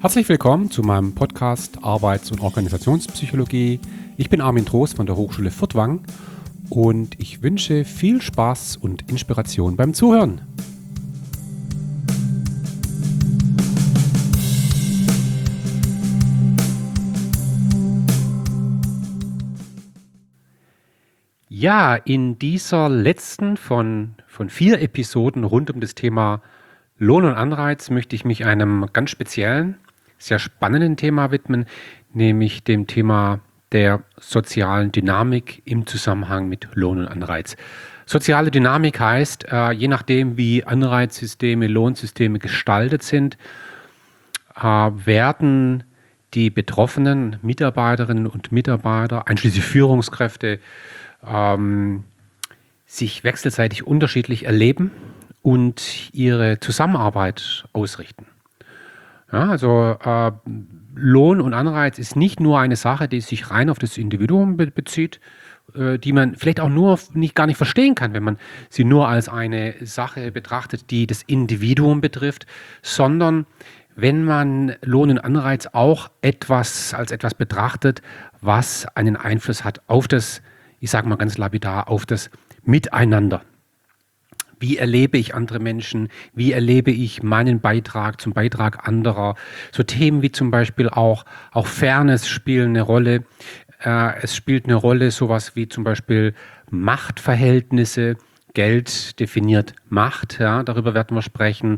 Herzlich willkommen zu meinem Podcast Arbeits- und Organisationspsychologie. Ich bin Armin Trost von der Hochschule Furtwangen und ich wünsche viel Spaß und Inspiration beim Zuhören. Ja, in dieser letzten von 4 Episoden rund um das Thema Lohn und Anreiz möchte ich mich einem ganz speziellen, sehr spannenden Thema widmen, nämlich dem Thema der sozialen Dynamik im Zusammenhang mit Lohn und Anreiz. Soziale Dynamik heißt, je nachdem wie Anreizsysteme, Lohnsysteme gestaltet sind, werden die betroffenen Mitarbeiterinnen und Mitarbeiter, einschließlich Führungskräfte, sich wechselseitig unterschiedlich erleben und ihre Zusammenarbeit ausrichten. Ja, also Lohn und Anreiz ist nicht nur eine Sache, die sich rein auf das Individuum bezieht, die man vielleicht auch gar nicht verstehen kann, wenn man sie nur als eine Sache betrachtet, die das Individuum betrifft, sondern wenn man Lohn und Anreiz auch als etwas betrachtet, was einen Einfluss hat auf das, ich sage mal ganz lapidar, auf das Miteinander. Wie erlebe ich andere Menschen? Wie erlebe ich meinen Beitrag zum Beitrag anderer? So Themen wie zum Beispiel auch Fairness spielen eine Rolle. Es spielt eine Rolle sowas wie zum Beispiel Machtverhältnisse. Geld definiert Macht, ja, darüber werden wir sprechen.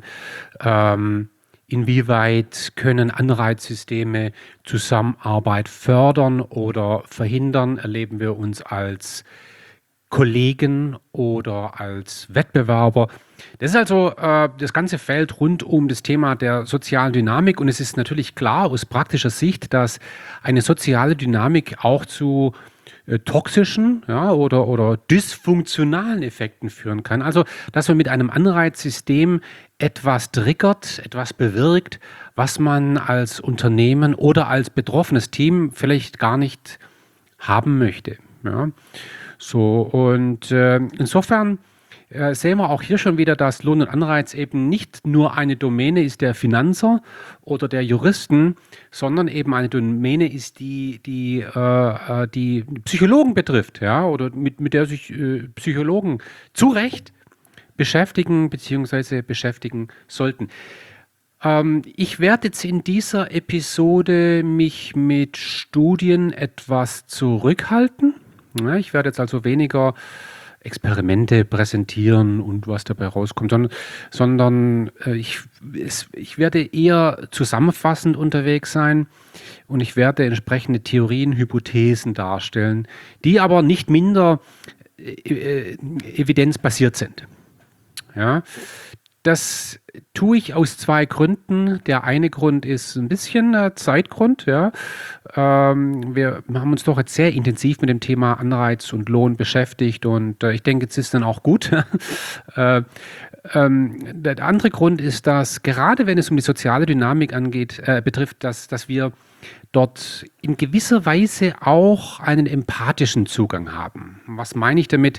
Inwieweit können Anreizsysteme Zusammenarbeit fördern oder verhindern? Erleben wir uns als Kollegen oder als Wettbewerber? Das ist also das ganze Feld rund um das Thema der sozialen Dynamik, und es ist natürlich klar aus praktischer Sicht, dass eine soziale Dynamik auch zu toxischen, ja, oder dysfunktionalen Effekten führen kann. Also, dass man mit einem Anreizsystem etwas triggert, etwas bewirkt, was man als Unternehmen oder als betroffenes Team vielleicht gar nicht haben möchte. Ja. So, und insofern sehen wir auch hier schon wieder, dass Lohn und Anreiz eben nicht nur eine Domäne ist der Finanzer oder der Juristen, sondern eben eine Domäne ist, die Psychologen betrifft, ja, oder mit der sich Psychologen zu Recht beschäftigen bzw. beschäftigen sollten. Ich werde jetzt in dieser Episode mich mit Studien etwas zurückhalten. Ja, ich werde jetzt also weniger Experimente präsentieren und was dabei rauskommt, sondern ich werde eher zusammenfassend unterwegs sein, und ich werde entsprechende Theorien, Hypothesen darstellen, die aber nicht minder evidenzbasiert sind. Ja. Das tue ich aus 2 Gründen. Der eine Grund ist ein bisschen Zeitgrund. Ja. Wir haben uns doch jetzt sehr intensiv mit dem Thema Anreiz und Lohn beschäftigt, und ich denke, jetzt ist dann auch gut. Der andere Grund ist, dass gerade wenn es um die soziale Dynamik betrifft, dass wir dort in gewisser Weise auch einen empathischen Zugang haben. Was meine ich damit?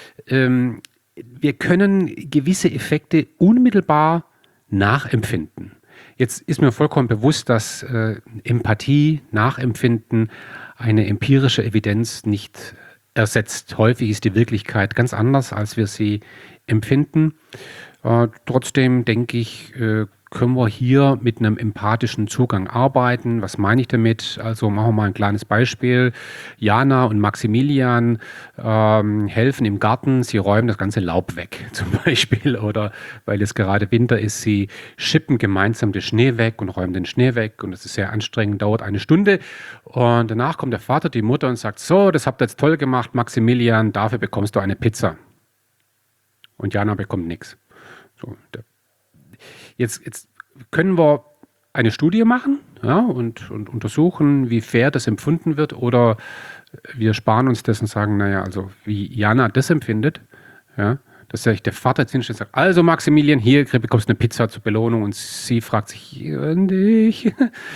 Wir können gewisse Effekte unmittelbar nachempfinden. Jetzt ist mir vollkommen bewusst, dass Empathie, Nachempfinden eine empirische Evidenz nicht ersetzt. Häufig ist die Wirklichkeit ganz anders, als wir sie empfinden. Trotzdem denke ich, können wir hier mit einem empathischen Zugang arbeiten. Was meine ich damit? Also machen wir mal ein kleines Beispiel. Jana und Maximilian helfen im Garten, sie räumen das ganze Laub weg zum Beispiel, oder weil es gerade Winter ist, sie schippen gemeinsam den Schnee weg und räumen den Schnee weg, und es ist sehr anstrengend, dauert 1 Stunde, und danach kommt der Vater, die Mutter, und sagt: So, das habt ihr jetzt toll gemacht, Maximilian, dafür bekommst du eine Pizza. Und Jana bekommt nichts. So, Jetzt können wir eine Studie machen, ja, und untersuchen, wie fair das empfunden wird, oder wir sparen uns das und sagen, naja, also wie Jana das empfindet, ja, dass der Vater jetzt hinstellt und sagt: Also Maximilian, hier bekommst du eine Pizza zur Belohnung, und sie fragt sich: Und ich?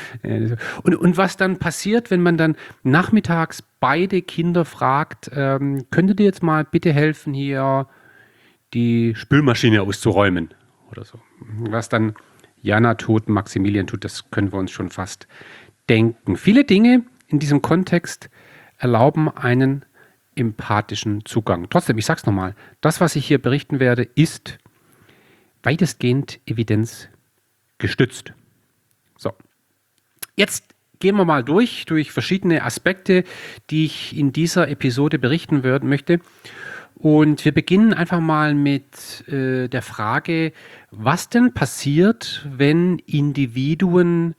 Und was dann passiert, wenn man dann nachmittags beide Kinder fragt, könntet ihr jetzt mal bitte helfen, hier die Spülmaschine auszuräumen oder so. Was dann Jana tut, Maximilian tut, das können wir uns schon fast denken. Viele Dinge in diesem Kontext erlauben einen empathischen Zugang. Trotzdem, ich sage es nochmal, das, was ich hier berichten werde, ist weitestgehend evidenzgestützt. So, jetzt gehen wir mal durch verschiedene Aspekte, die ich in dieser Episode berichten möchte. Und wir beginnen einfach mal mit der Frage, was denn passiert, wenn Individuen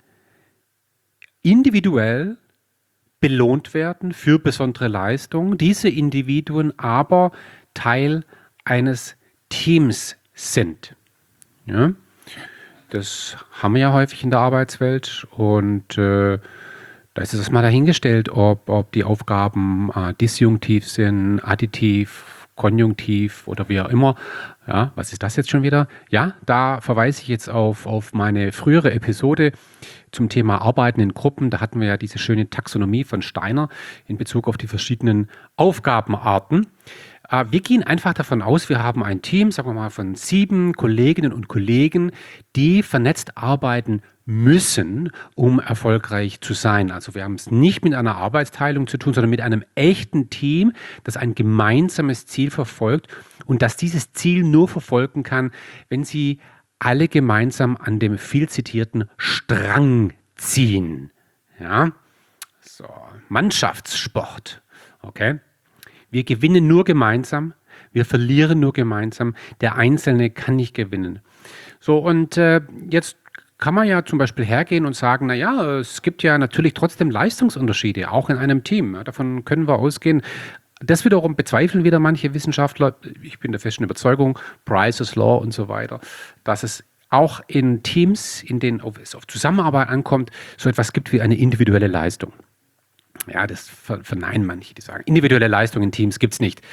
individuell belohnt werden für besondere Leistungen, diese Individuen aber Teil eines Teams sind. Ja? Das haben wir ja häufig in der Arbeitswelt und da ist es mal dahingestellt, ob die Aufgaben disjunktiv sind, additiv, konjunktiv oder wie auch immer. Ja, was ist das jetzt schon wieder? Ja, da verweise ich jetzt auf meine frühere Episode zum Thema Arbeiten in Gruppen. Da hatten wir ja diese schöne Taxonomie von Steiner in Bezug auf die verschiedenen Aufgabenarten. Wir gehen einfach davon aus, wir haben ein Team, sagen wir mal, von 7 Kolleginnen und Kollegen, die vernetzt arbeiten müssen, um erfolgreich zu sein. Also wir haben es nicht mit einer Arbeitsteilung zu tun, sondern mit einem echten Team, das ein gemeinsames Ziel verfolgt und das dieses Ziel nur verfolgen kann, wenn sie alle gemeinsam an dem viel zitierten Strang ziehen. Ja, so, Mannschaftssport. Okay. Wir gewinnen nur gemeinsam, wir verlieren nur gemeinsam, der Einzelne kann nicht gewinnen. So, und jetzt kann man ja zum Beispiel hergehen und sagen, naja, es gibt ja natürlich trotzdem Leistungsunterschiede, auch in einem Team. Ja, davon können wir ausgehen. Das wiederum bezweifeln wieder manche Wissenschaftler. Ich bin der festen Überzeugung, Price's Law und so weiter, dass es auch in Teams, in denen es auf Zusammenarbeit ankommt, so etwas gibt wie eine individuelle Leistung. Ja, das verneinen manche, die sagen, individuelle Leistung in Teams gibt es nicht.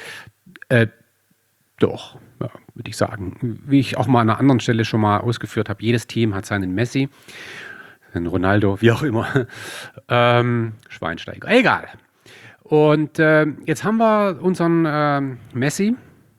Doch, ja, würde ich sagen. Wie ich auch mal an einer anderen Stelle schon mal ausgeführt habe, jedes Team hat seinen Messi, einen Ronaldo, wie auch immer, Schweinsteiger, egal. Und jetzt haben wir unseren Messi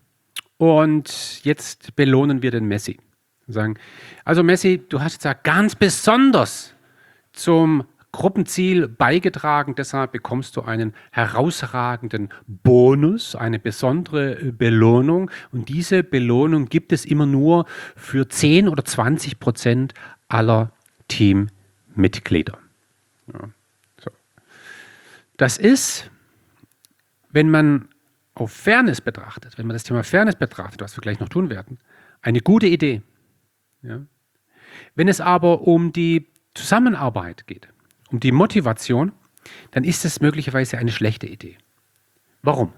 und jetzt belohnen wir den Messi. Wir sagen, also Messi, du hast jetzt ja ganz besonders zum Gruppenziel beigetragen, deshalb bekommst du einen herausragenden Bonus, eine besondere Belohnung und diese Belohnung gibt es immer nur für 10 oder 20% aller Teammitglieder. Ja, so. Das ist, wenn man auf Fairness betrachtet, wenn man das Thema Fairness betrachtet, was wir gleich noch tun werden, eine gute Idee. Ja. Wenn es aber um die Zusammenarbeit geht, um die Motivation, dann ist es möglicherweise eine schlechte Idee. Warum?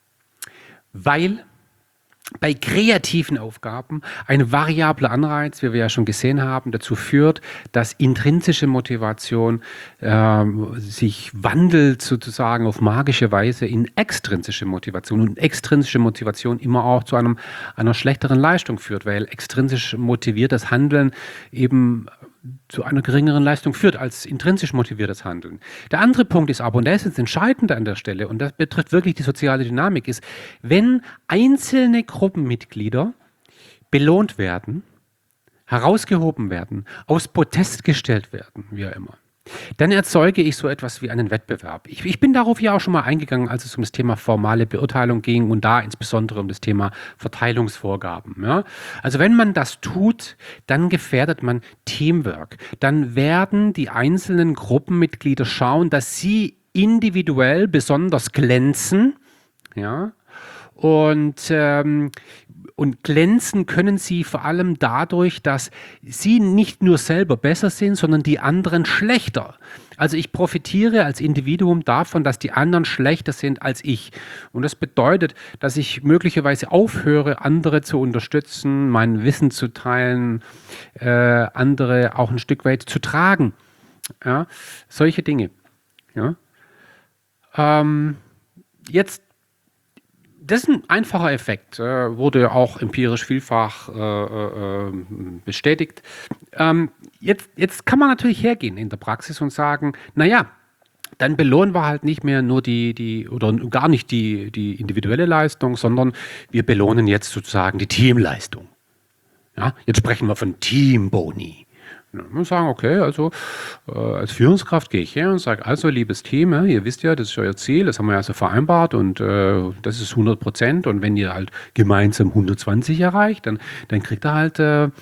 Weil bei kreativen Aufgaben ein variabler Anreiz, wie wir ja schon gesehen haben, dazu führt, dass intrinsische Motivation sich wandelt sozusagen auf magische Weise in extrinsische Motivation und extrinsische Motivation immer auch zu einer schlechteren Leistung führt, weil extrinsisch motiviertes Handeln eben zu einer geringeren Leistung führt als intrinsisch motiviertes Handeln. Der andere Punkt ist aber, und der ist jetzt entscheidend an der Stelle, und das betrifft wirklich die soziale Dynamik, ist, wenn einzelne Gruppenmitglieder belohnt werden, herausgehoben werden, aus Protest gestellt werden, wie auch immer, dann erzeuge ich so etwas wie einen Wettbewerb. Ich bin darauf ja auch schon mal eingegangen, als es um das Thema formale Beurteilung ging und da insbesondere um das Thema Verteilungsvorgaben. Ja? Also wenn man das tut, dann gefährdet man Teamwork. Dann werden die einzelnen Gruppenmitglieder schauen, dass sie individuell besonders glänzen, ja, und glänzen können sie vor allem dadurch, dass sie nicht nur selber besser sind, sondern die anderen schlechter. Also ich profitiere als Individuum davon, dass die anderen schlechter sind als ich. Und das bedeutet, dass ich möglicherweise aufhöre, andere zu unterstützen, mein Wissen zu teilen, andere auch ein Stück weit zu tragen. Ja, solche Dinge. Ja. Jetzt das ist ein einfacher Effekt, wurde auch empirisch vielfach bestätigt. Jetzt kann man natürlich hergehen in der Praxis und sagen, naja, dann belohnen wir halt nicht mehr nur oder gar nicht die individuelle Leistung, sondern wir belohnen jetzt sozusagen die Teamleistung. Ja, jetzt sprechen wir von Teamboni. Wir sagen, okay, also als Führungskraft gehe ich her und sage, also liebes Team, ihr wisst ja, das ist euer Ziel, das haben wir ja so vereinbart und das ist 100%, und wenn ihr halt gemeinsam 120 erreicht, dann kriegt ihr halt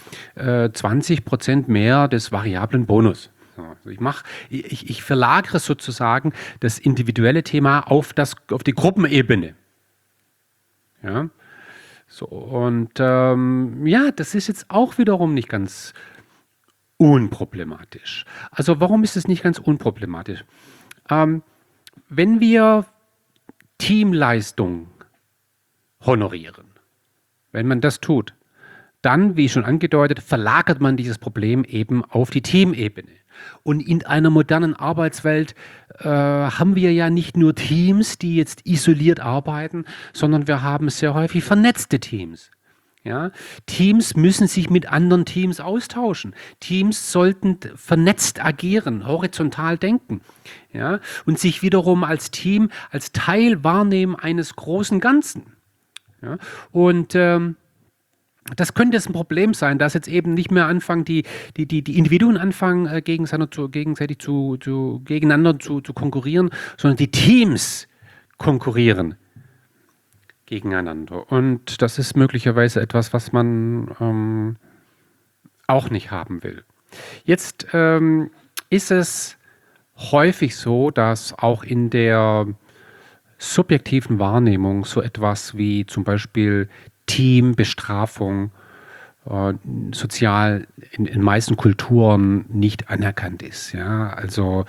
20% mehr des variablen Bonus. Also ich verlagere sozusagen das individuelle Thema auf die Gruppenebene. Ja, so, und ja, das ist jetzt auch wiederum nicht ganz unproblematisch. Also warum ist es nicht ganz unproblematisch? Ähm, Wenn wir Teamleistung honorieren, wenn man das tut, dann, wie schon angedeutet, verlagert man dieses Problem eben auf die Teamebene. Und in einer modernen Arbeitswelt haben wir ja nicht nur Teams, die jetzt isoliert arbeiten, sondern wir haben sehr häufig vernetzte Teams. Ja? Teams müssen sich mit anderen Teams austauschen. Teams sollten vernetzt agieren, horizontal denken, ja? Und sich wiederum als Team, als Teil wahrnehmen eines großen Ganzen. Ja? Und das könnte jetzt ein Problem sein, dass jetzt eben nicht mehr anfangen, die Individuen anfangen, gegenseitig gegeneinander zu konkurrieren, sondern die Teams konkurrieren gegeneinander. Und das ist möglicherweise etwas, was man auch nicht haben will. Jetzt ist es häufig so, dass auch in der subjektiven Wahrnehmung so etwas wie zum Beispiel Teambestrafung sozial in meisten Kulturen nicht anerkannt ist. Ja? Also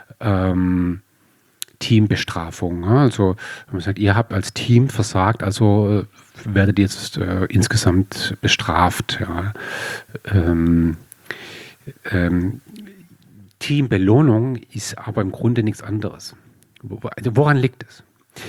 Teambestrafung. Ja? Also man sagt, ihr habt als Team versagt, also werdet ihr jetzt insgesamt bestraft. Ja? Teambelohnung ist aber im Grunde nichts anderes. Woran liegt es?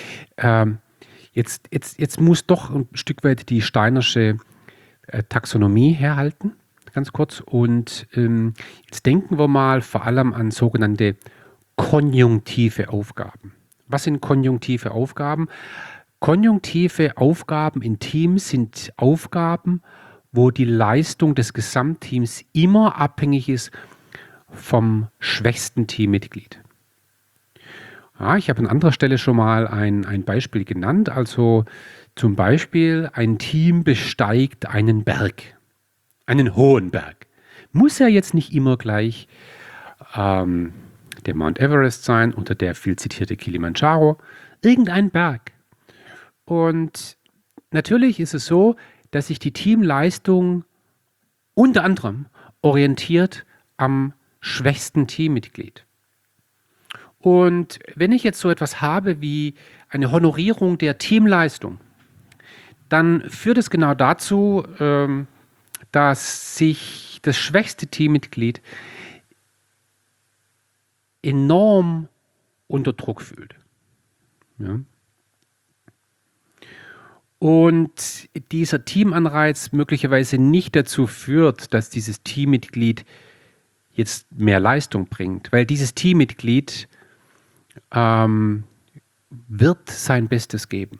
Jetzt muss doch ein Stück weit die Steinersche Taxonomie herhalten, ganz kurz. Und jetzt denken wir mal vor allem an sogenannte konjunktive Aufgaben. Was sind konjunktive Aufgaben? Konjunktive Aufgaben in Teams sind Aufgaben, wo die Leistung des Gesamtteams immer abhängig ist vom schwächsten Teammitglied. Ja, ich habe an anderer Stelle schon mal ein Beispiel genannt. Also zum Beispiel ein Team besteigt einen Berg, einen hohen Berg. Muss ja jetzt nicht immer gleich der Mount Everest sein oder der viel zitierte Kilimanjaro, irgendein Berg. Und natürlich ist es so, dass sich die Teamleistung unter anderem orientiert am schwächsten Teammitglied. Und wenn ich jetzt so etwas habe wie eine Honorierung der Teamleistung, dann führt es genau dazu, dass sich das schwächste Teammitglied enorm unter Druck fühlt. Ja. Und dieser Teamanreiz möglicherweise nicht dazu führt, dass dieses Teammitglied jetzt mehr Leistung bringt, weil dieses Teammitglied wird sein Bestes geben.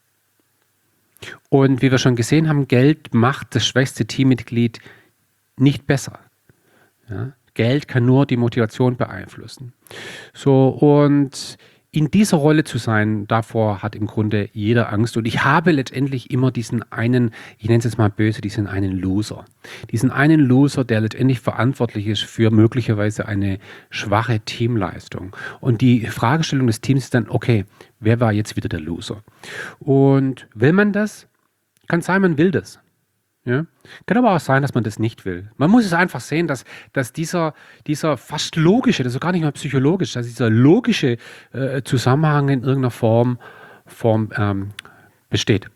Und wie wir schon gesehen haben, Geld macht das schwächste Teammitglied nicht besser. Ja? Geld kann nur die Motivation beeinflussen. So, und in dieser Rolle zu sein, davor hat im Grunde jeder Angst. Und ich habe letztendlich immer diesen einen, ich nenne es jetzt mal böse, diesen einen Loser. Diesen einen Loser, der letztendlich verantwortlich ist für möglicherweise eine schwache Teamleistung. Und die Fragestellung des Teams ist dann, okay, wer war jetzt wieder der Loser? Und will man das? Kann sein, man will das. Ja? Kann aber auch sein, dass man das nicht will. Man muss es einfach sehen, dass dieser fast logische, das ist gar nicht mal psychologisch, dass dieser logische Zusammenhang in irgendeiner Form besteht.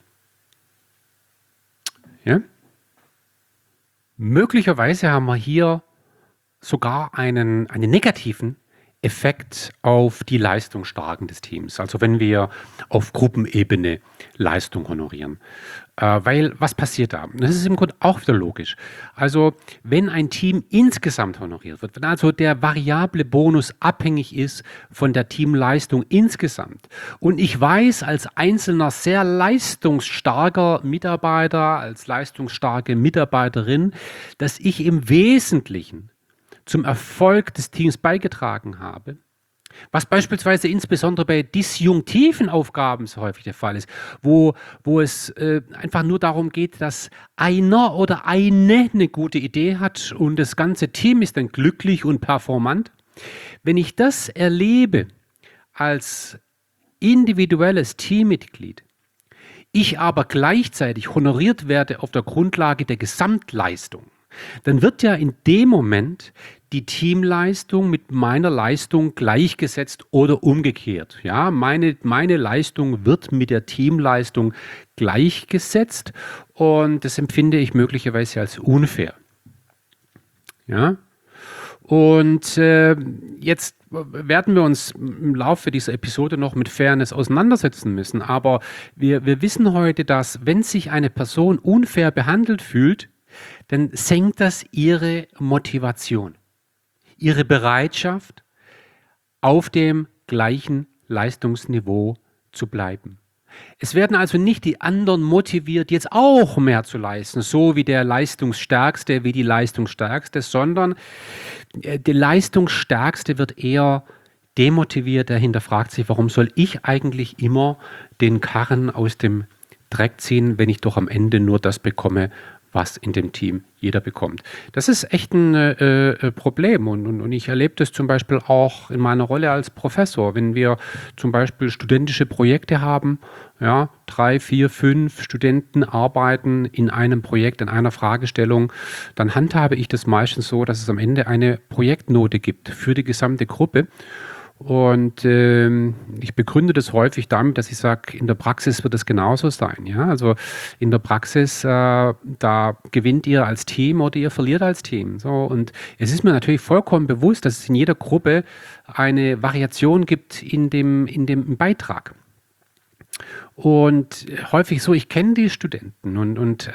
Ja? Möglicherweise haben wir hier sogar einen negativen Effekt auf die Leistungsstarken des Teams. Also wenn wir auf Gruppenebene Leistung honorieren. Weil, was passiert da? Das ist im Grunde auch wieder logisch. Also wenn ein Team insgesamt honoriert wird, wenn also der variable Bonus abhängig ist von der Teamleistung insgesamt und ich weiß als einzelner sehr leistungsstarker Mitarbeiter, als leistungsstarke Mitarbeiterin, dass ich im Wesentlichen zum Erfolg des Teams beigetragen habe, was beispielsweise insbesondere bei disjunktiven Aufgaben so häufig der Fall ist, wo es einfach nur darum geht, dass einer oder eine gute Idee hat und das ganze Team ist dann glücklich und performant. Wenn ich das erlebe als individuelles Teammitglied, ich aber gleichzeitig honoriert werde auf der Grundlage der Gesamtleistung, dann wird ja in dem Moment die Teamleistung mit meiner Leistung gleichgesetzt oder umgekehrt. Ja, meine Leistung wird mit der Teamleistung gleichgesetzt und das empfinde ich möglicherweise als unfair. Ja, und jetzt werden wir uns im Laufe dieser Episode noch mit Fairness auseinandersetzen müssen. Aber wir wissen heute, dass wenn sich eine Person unfair behandelt fühlt, dann senkt das ihre Motivation, ihre Bereitschaft, auf dem gleichen Leistungsniveau zu bleiben. Es werden also nicht die anderen motiviert, jetzt auch mehr zu leisten, so wie der Leistungsstärkste, wie die Leistungsstärkste, sondern der Leistungsstärkste wird eher demotiviert, der hinterfragt sich, warum soll ich eigentlich immer den Karren aus dem Dreck ziehen, wenn ich doch am Ende nur das bekomme, was in dem Team jeder bekommt. Das ist echt ein Problem und ich erlebe das zum Beispiel auch in meiner Rolle als Professor, wenn wir zum Beispiel studentische Projekte haben, ja, 3, 4, 5 Studenten arbeiten in einem Projekt, an einer Fragestellung, dann handhabe ich das meistens so, dass es am Ende eine Projektnote gibt für die gesamte Gruppe. Und ich begründe das häufig damit, dass ich sage, in der Praxis wird es genauso sein. Ja? Also in der Praxis, da gewinnt ihr als Team oder ihr verliert als Team. So, und es ist mir natürlich vollkommen bewusst, dass es in jeder Gruppe eine Variation gibt in dem Beitrag. Und häufig so, ich kenne die Studenten und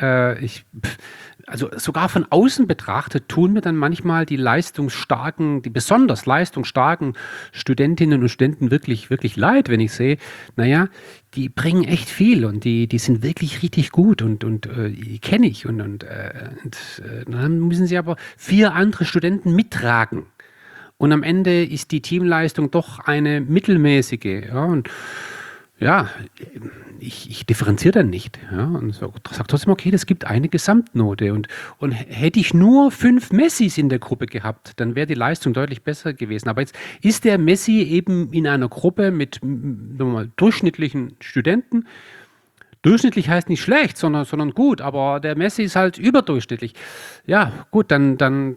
also sogar von außen betrachtet, tun mir dann manchmal die besonders leistungsstarken Studentinnen und Studenten wirklich, wirklich leid, wenn ich sehe, naja, die bringen echt viel und die sind wirklich richtig gut und die kenne ich und dann müssen sie aber 4 andere Studenten mittragen. Und am Ende ist die Teamleistung doch eine mittelmäßige. Ja, und ja, ich differenziere dann nicht. Ja, und sage trotzdem, okay, das gibt eine Gesamtnote. Und hätte ich nur 5 Messis in der Gruppe gehabt, dann wäre die Leistung deutlich besser gewesen. Aber jetzt ist der Messi eben in einer Gruppe mit durchschnittlichen Studenten. Durchschnittlich heißt nicht schlecht, sondern gut, aber der Messi ist halt überdurchschnittlich. Ja, gut, dann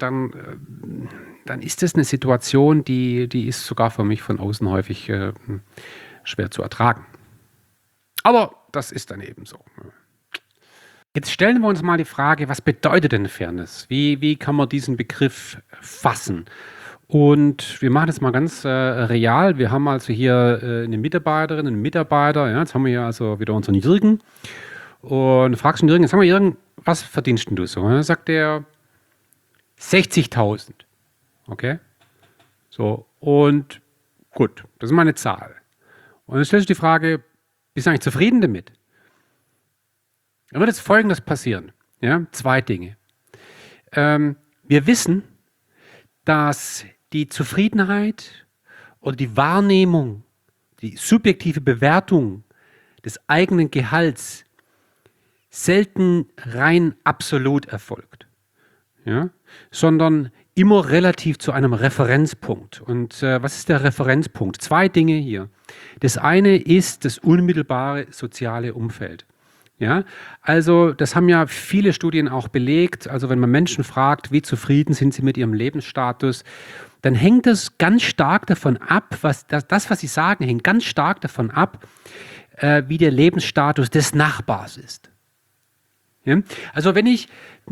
ist das eine Situation, die ist sogar für mich von außen häufig schwer zu ertragen. Aber das ist dann eben so. Jetzt stellen wir uns mal die Frage, was bedeutet denn Fairness? Wie kann man diesen Begriff fassen? Und wir machen das mal ganz real. Wir haben also hier eine Mitarbeiterin, einen Mitarbeiter. Ja, jetzt haben wir hier also wieder unseren Jürgen. Und du fragst den Jürgen, sag mal Jürgen, was verdienst denn du so? Und dann sagt er 60.000. Okay? So, und gut, das ist mal eine Zahl. Und dann stellst du die Frage, bist du eigentlich zufrieden damit? Dann wird jetzt Folgendes passieren. Ja? 2 Dinge. Wir wissen, dass die Zufriedenheit oder die Wahrnehmung, die subjektive Bewertung des eigenen Gehalts selten rein absolut erfolgt, ja? Sondern immer relativ zu einem Referenzpunkt. Und was ist der Referenzpunkt? 2 Dinge hier. Das eine ist das unmittelbare soziale Umfeld. Ja, also das haben ja viele Studien auch belegt. Also wenn man Menschen fragt, wie zufrieden sind sie mit ihrem Lebensstatus, dann hängt das ganz stark davon ab, was sie sagen, hängt ganz stark davon ab, wie der Lebensstatus des Nachbars ist. Ja? Also wenn ich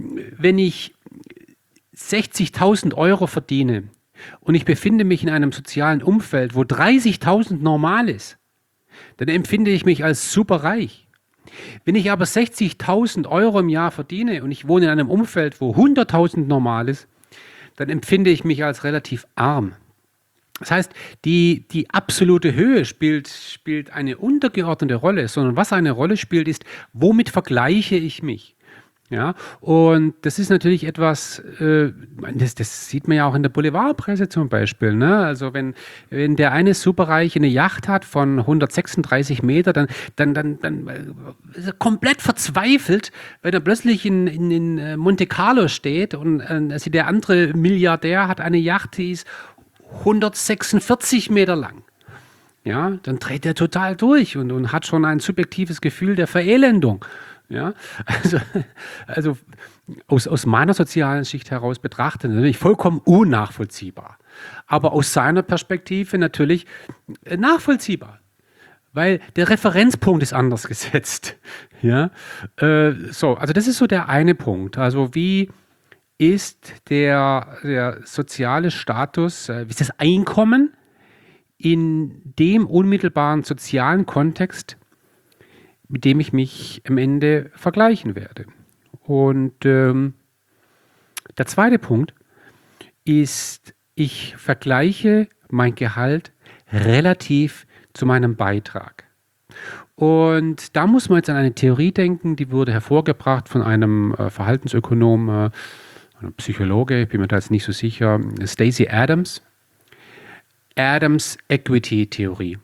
60.000 Euro verdiene und ich befinde mich in einem sozialen Umfeld, wo 30.000 normal ist, dann empfinde ich mich als super reich. Wenn ich aber 60.000 Euro im Jahr verdiene und ich wohne in einem Umfeld, wo 100.000 normal ist, dann empfinde ich mich als relativ arm. Das heißt, die absolute Höhe spielt eine untergeordnete Rolle, sondern was eine Rolle spielt, ist, womit vergleiche ich mich? Ja, und das ist natürlich etwas, das sieht man ja auch in der Boulevardpresse zum Beispiel. Ne? Also wenn der eine Superreiche eine Yacht hat von 136 Meter, dann ist er komplett verzweifelt, wenn er plötzlich in Monte Carlo steht und also der andere Milliardär hat eine Yacht, die ist 146 Meter lang. Ja, dann dreht er total durch und hat schon ein subjektives Gefühl der Verelendung. Ja, also, also aus meiner sozialen Sicht heraus betrachtet, natürlich vollkommen unnachvollziehbar. Aber aus seiner Perspektive natürlich nachvollziehbar, weil der Referenzpunkt ist anders gesetzt. Ja, also das ist so der eine Punkt. Also wie ist der soziale Status, wie ist das Einkommen in dem unmittelbaren sozialen Kontext, mit dem ich mich am Ende vergleichen werde. Und der zweite Punkt ist, ich vergleiche mein Gehalt relativ zu meinem Beitrag. Und da muss man jetzt an eine Theorie denken, die wurde hervorgebracht von einem Verhaltensökonom, einem Psychologe, ich bin mir da jetzt nicht so sicher, Stacey Adams. Adams Equity Theorie.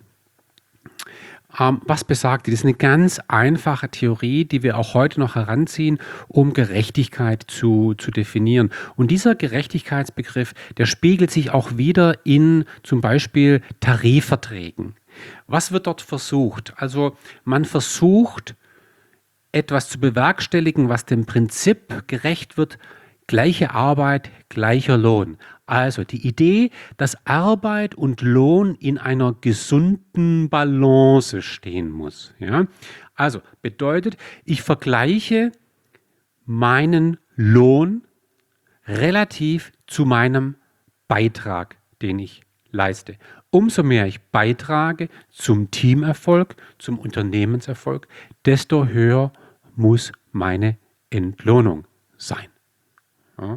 Was besagt die? Das ist eine ganz einfache Theorie, die wir auch heute noch heranziehen, um Gerechtigkeit zu definieren. Und dieser Gerechtigkeitsbegriff, der spiegelt sich auch wieder in zum Beispiel Tarifverträgen. Was wird dort versucht? Also man versucht, etwas zu bewerkstelligen, was dem Prinzip gerecht wird, gleiche Arbeit, gleicher Lohn. Also die Idee, dass Arbeit und Lohn in einer gesunden Balance stehen muss. Ja? Also bedeutet, ich vergleiche meinen Lohn relativ zu meinem Beitrag, den ich leiste. Umso mehr ich beitrage zum Teamerfolg, zum Unternehmenserfolg, desto höher muss meine Entlohnung sein. Ja.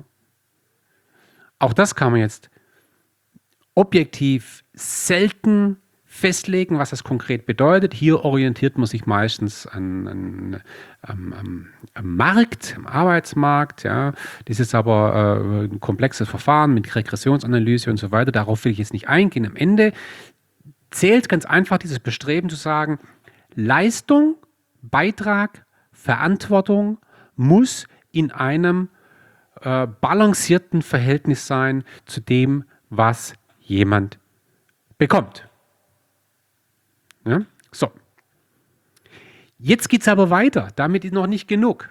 Auch das kann man jetzt objektiv selten festlegen, was das konkret bedeutet. Hier orientiert man sich meistens am Markt, am Arbeitsmarkt. Ja. Das ist aber ein komplexes Verfahren mit Regressionsanalyse und so weiter. Darauf will ich jetzt nicht eingehen. Am Ende zählt ganz einfach dieses Bestreben zu sagen, Leistung, Beitrag, Verantwortung muss in einem balancierten Verhältnis sein zu dem, was jemand bekommt. Ja? So. Jetzt geht es aber weiter. Damit ist noch nicht genug.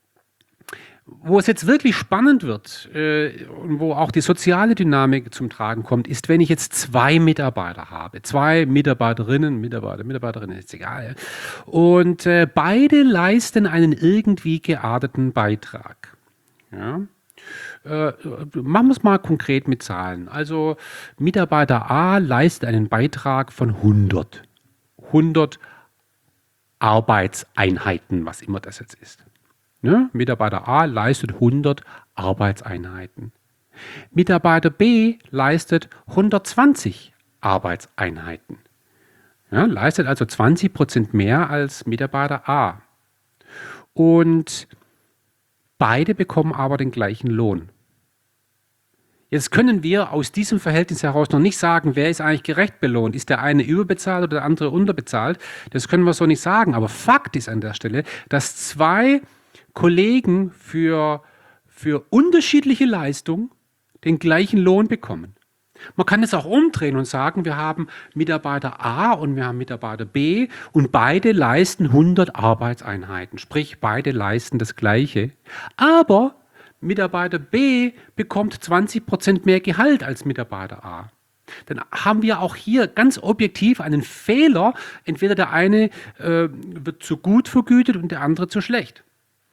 Wo es jetzt wirklich spannend wird und wo auch die soziale Dynamik zum Tragen kommt, ist, wenn ich jetzt zwei Mitarbeiter habe, zwei Mitarbeiterinnen, ist egal. Und beide leisten einen irgendwie gearteten Beitrag. Ja? Machen wir es mal konkret mit Zahlen. Also Mitarbeiter A leistet einen Beitrag von 100 Arbeitseinheiten, was immer das jetzt ist. Ne? Mitarbeiter A leistet 100 Arbeitseinheiten. Mitarbeiter B leistet 120 Arbeitseinheiten. Ja, leistet also 20% mehr als Mitarbeiter A. Und beide bekommen aber den gleichen Lohn. Jetzt können wir aus diesem Verhältnis heraus noch nicht sagen, wer ist eigentlich gerecht belohnt. Ist der eine überbezahlt oder der andere unterbezahlt? Das können wir so nicht sagen. Aber Fakt ist an der Stelle, dass zwei Kollegen für unterschiedliche Leistungen den gleichen Lohn bekommen. Man kann es auch umdrehen und sagen, wir haben Mitarbeiter A und wir haben Mitarbeiter B und beide leisten 100 Arbeitseinheiten. Sprich, beide leisten das Gleiche. Aber Mitarbeiter B bekommt 20% mehr Gehalt als Mitarbeiter A. Dann haben wir auch hier ganz objektiv einen Fehler. Entweder der eine wird zu gut vergütet und der andere zu schlecht.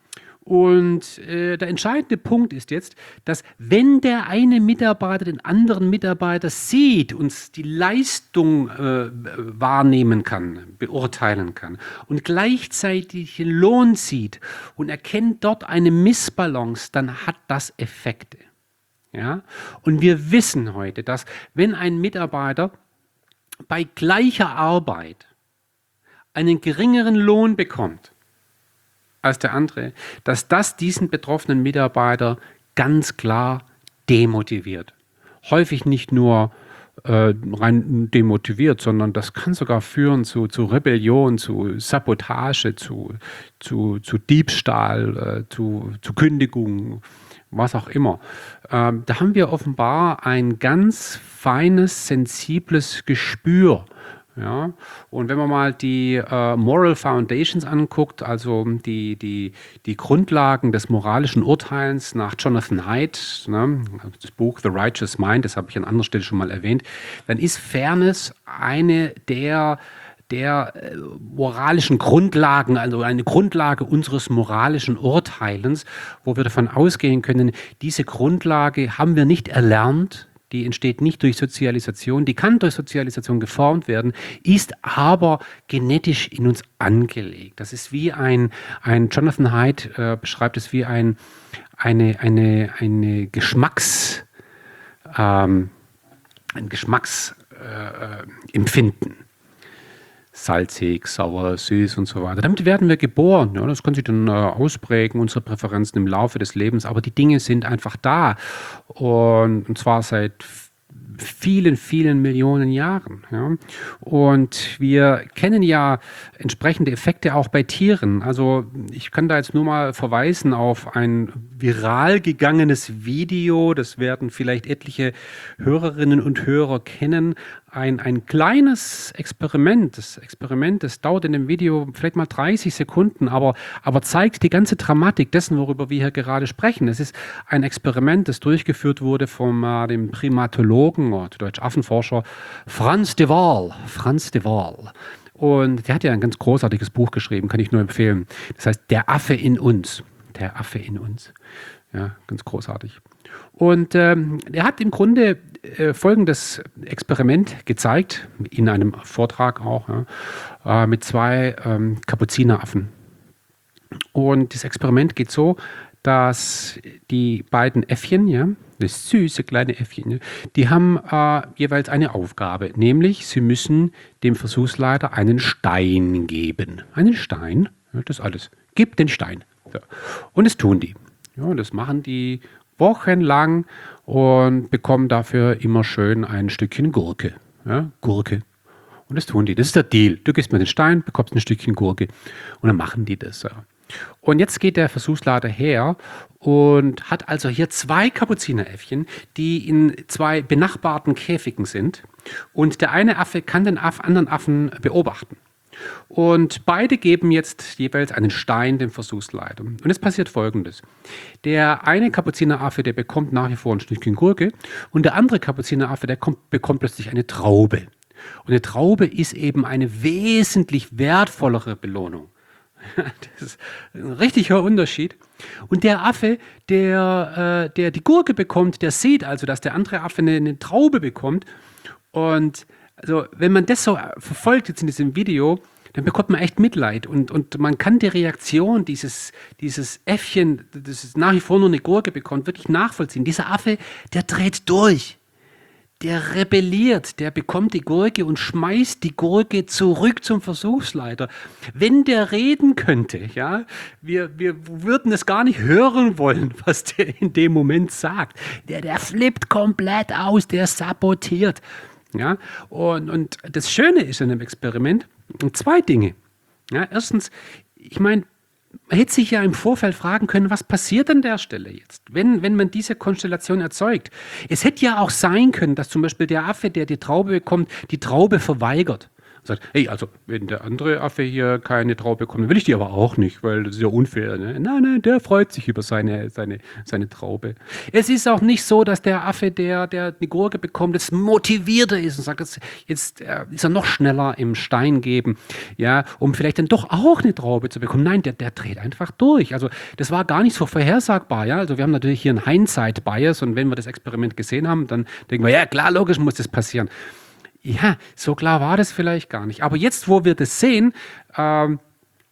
Und der entscheidende Punkt ist jetzt, dass wenn der eine Mitarbeiter den anderen Mitarbeiter sieht und die Leistung wahrnehmen kann, beurteilen kann und gleichzeitig den Lohn sieht und erkennt dort eine Missbalance, dann hat das Effekte. Ja? Und wir wissen heute, dass wenn ein Mitarbeiter bei gleicher Arbeit einen geringeren Lohn bekommt, als der andere, dass das diesen betroffenen Mitarbeiter ganz klar demotiviert. Häufig nicht nur rein demotiviert, sondern das kann sogar führen zu Rebellion, zu Sabotage, zu Diebstahl, zu Kündigung, was auch immer. Da haben wir offenbar ein ganz feines, sensibles Gespür. Ja, und wenn man mal die Moral Foundations anguckt, also die Grundlagen des moralischen Urteils nach Jonathan Haidt, ne, das Buch The Righteous Mind, das habe ich an anderer Stelle schon mal erwähnt, dann ist Fairness eine der moralischen Grundlagen, also eine Grundlage unseres moralischen Urteilens, wo wir davon ausgehen können, diese Grundlage haben wir nicht erlernt, die entsteht nicht durch Sozialisation, die kann durch Sozialisation geformt werden, ist aber genetisch in uns angelegt. Das ist wie Jonathan Haidt beschreibt es wie eine ein Geschmacksempfinden. Salzig, sauer, süß und so weiter. Damit werden wir geboren. Ja, das kann sich dann ausprägen, unsere Präferenzen im Laufe des Lebens. Aber die Dinge sind einfach da. Und zwar seit vielen, vielen Millionen Jahren. Ja. Und wir kennen ja entsprechende Effekte auch bei Tieren. Also ich kann da jetzt nur mal verweisen auf ein viral gegangenes Video. Das werden vielleicht etliche Hörerinnen und Hörer kennen. Ein kleines Experiment. Das Experiment, das dauert in dem Video vielleicht mal 30 Sekunden, aber zeigt die ganze Dramatik dessen, worüber wir hier gerade sprechen. Es ist ein Experiment, das durchgeführt wurde von dem Primatologen, oder Deutsch Affenforscher, Frans de Waal. Frans de Waal. Und der hat ja ein ganz großartiges Buch geschrieben, kann ich nur empfehlen. Das heißt, Der Affe in uns. Der Affe in uns. Ja, ganz großartig. Und er hat im Grunde folgendes Experiment gezeigt, in einem Vortrag auch, ja, mit zwei Kapuzineraffen. Und das Experiment geht so, dass die beiden Äffchen, ja, das süße kleine Äffchen, ja, die haben jeweils eine Aufgabe, nämlich sie müssen dem Versuchsleiter einen Stein geben. Einen Stein, ja, das ist alles. Gib den Stein. So. Und das tun die. Ja, das machen die wochenlang und bekommen dafür immer schön ein Stückchen Gurke. Ja, Gurke. Und das tun die. Das ist der Deal. Du gibst mir den Stein, bekommst ein Stückchen Gurke. Und dann machen die das. Ja. Und jetzt geht der Versuchsleiter her und hat also hier zwei Kapuzineräffchen, die in zwei benachbarten Käfigen sind. Und der eine Affe kann den anderen Affen beobachten. Und beide geben jetzt jeweils einen Stein dem Versuchsleiter. Und es passiert Folgendes. Der eine Kapuzineraffe, der bekommt nach wie vor ein Stückchen Gurke und der andere Kapuzineraffe, der bekommt plötzlich eine Traube. Und eine Traube ist eben eine wesentlich wertvollere Belohnung. Das ist ein richtig hoher Unterschied. Und der Affe, der die Gurke bekommt, der sieht also, dass der andere Affe eine Traube bekommt. Und also, wenn man das so verfolgt jetzt in diesem Video, dann bekommt man echt Mitleid. Und man kann die Reaktion dieses Äffchen, das nach wie vor nur eine Gurke bekommt, wirklich nachvollziehen. Dieser Affe, der dreht durch. Der rebelliert, der bekommt die Gurke und schmeißt die Gurke zurück zum Versuchsleiter. Wenn der reden könnte, ja, wir würden es gar nicht hören wollen, was der in dem Moment sagt. Der flippt komplett aus, der sabotiert. Ja, und das Schöne ist in dem Experiment zwei Dinge. Ja, erstens, ich meine, man hätte sich ja im Vorfeld fragen können, was passiert an der Stelle jetzt, wenn man diese Konstellation erzeugt. Es hätte ja auch sein können, dass zum Beispiel der Affe, der die Traube bekommt, die Traube verweigert. Sagt, hey, also wenn der andere Affe hier keine Traube bekommt, will ich die aber auch nicht, weil das ist ja unfair. Ne? Nein, der freut sich über seine Traube. Es ist auch nicht so, dass der Affe, der eine Gurke bekommt, jetzt motivierter ist und sagt, jetzt ist er noch schneller im Stein geben, ja, um vielleicht dann doch auch eine Traube zu bekommen. Nein, der dreht einfach durch. Also das war gar nicht so vorhersagbar. Ja? Also wir haben natürlich hier einen Hindsight-Bias und wenn wir das Experiment gesehen haben, dann denken wir, ja klar, logisch muss das passieren. Ja, so klar war das vielleicht gar nicht. Aber jetzt, wo wir das sehen,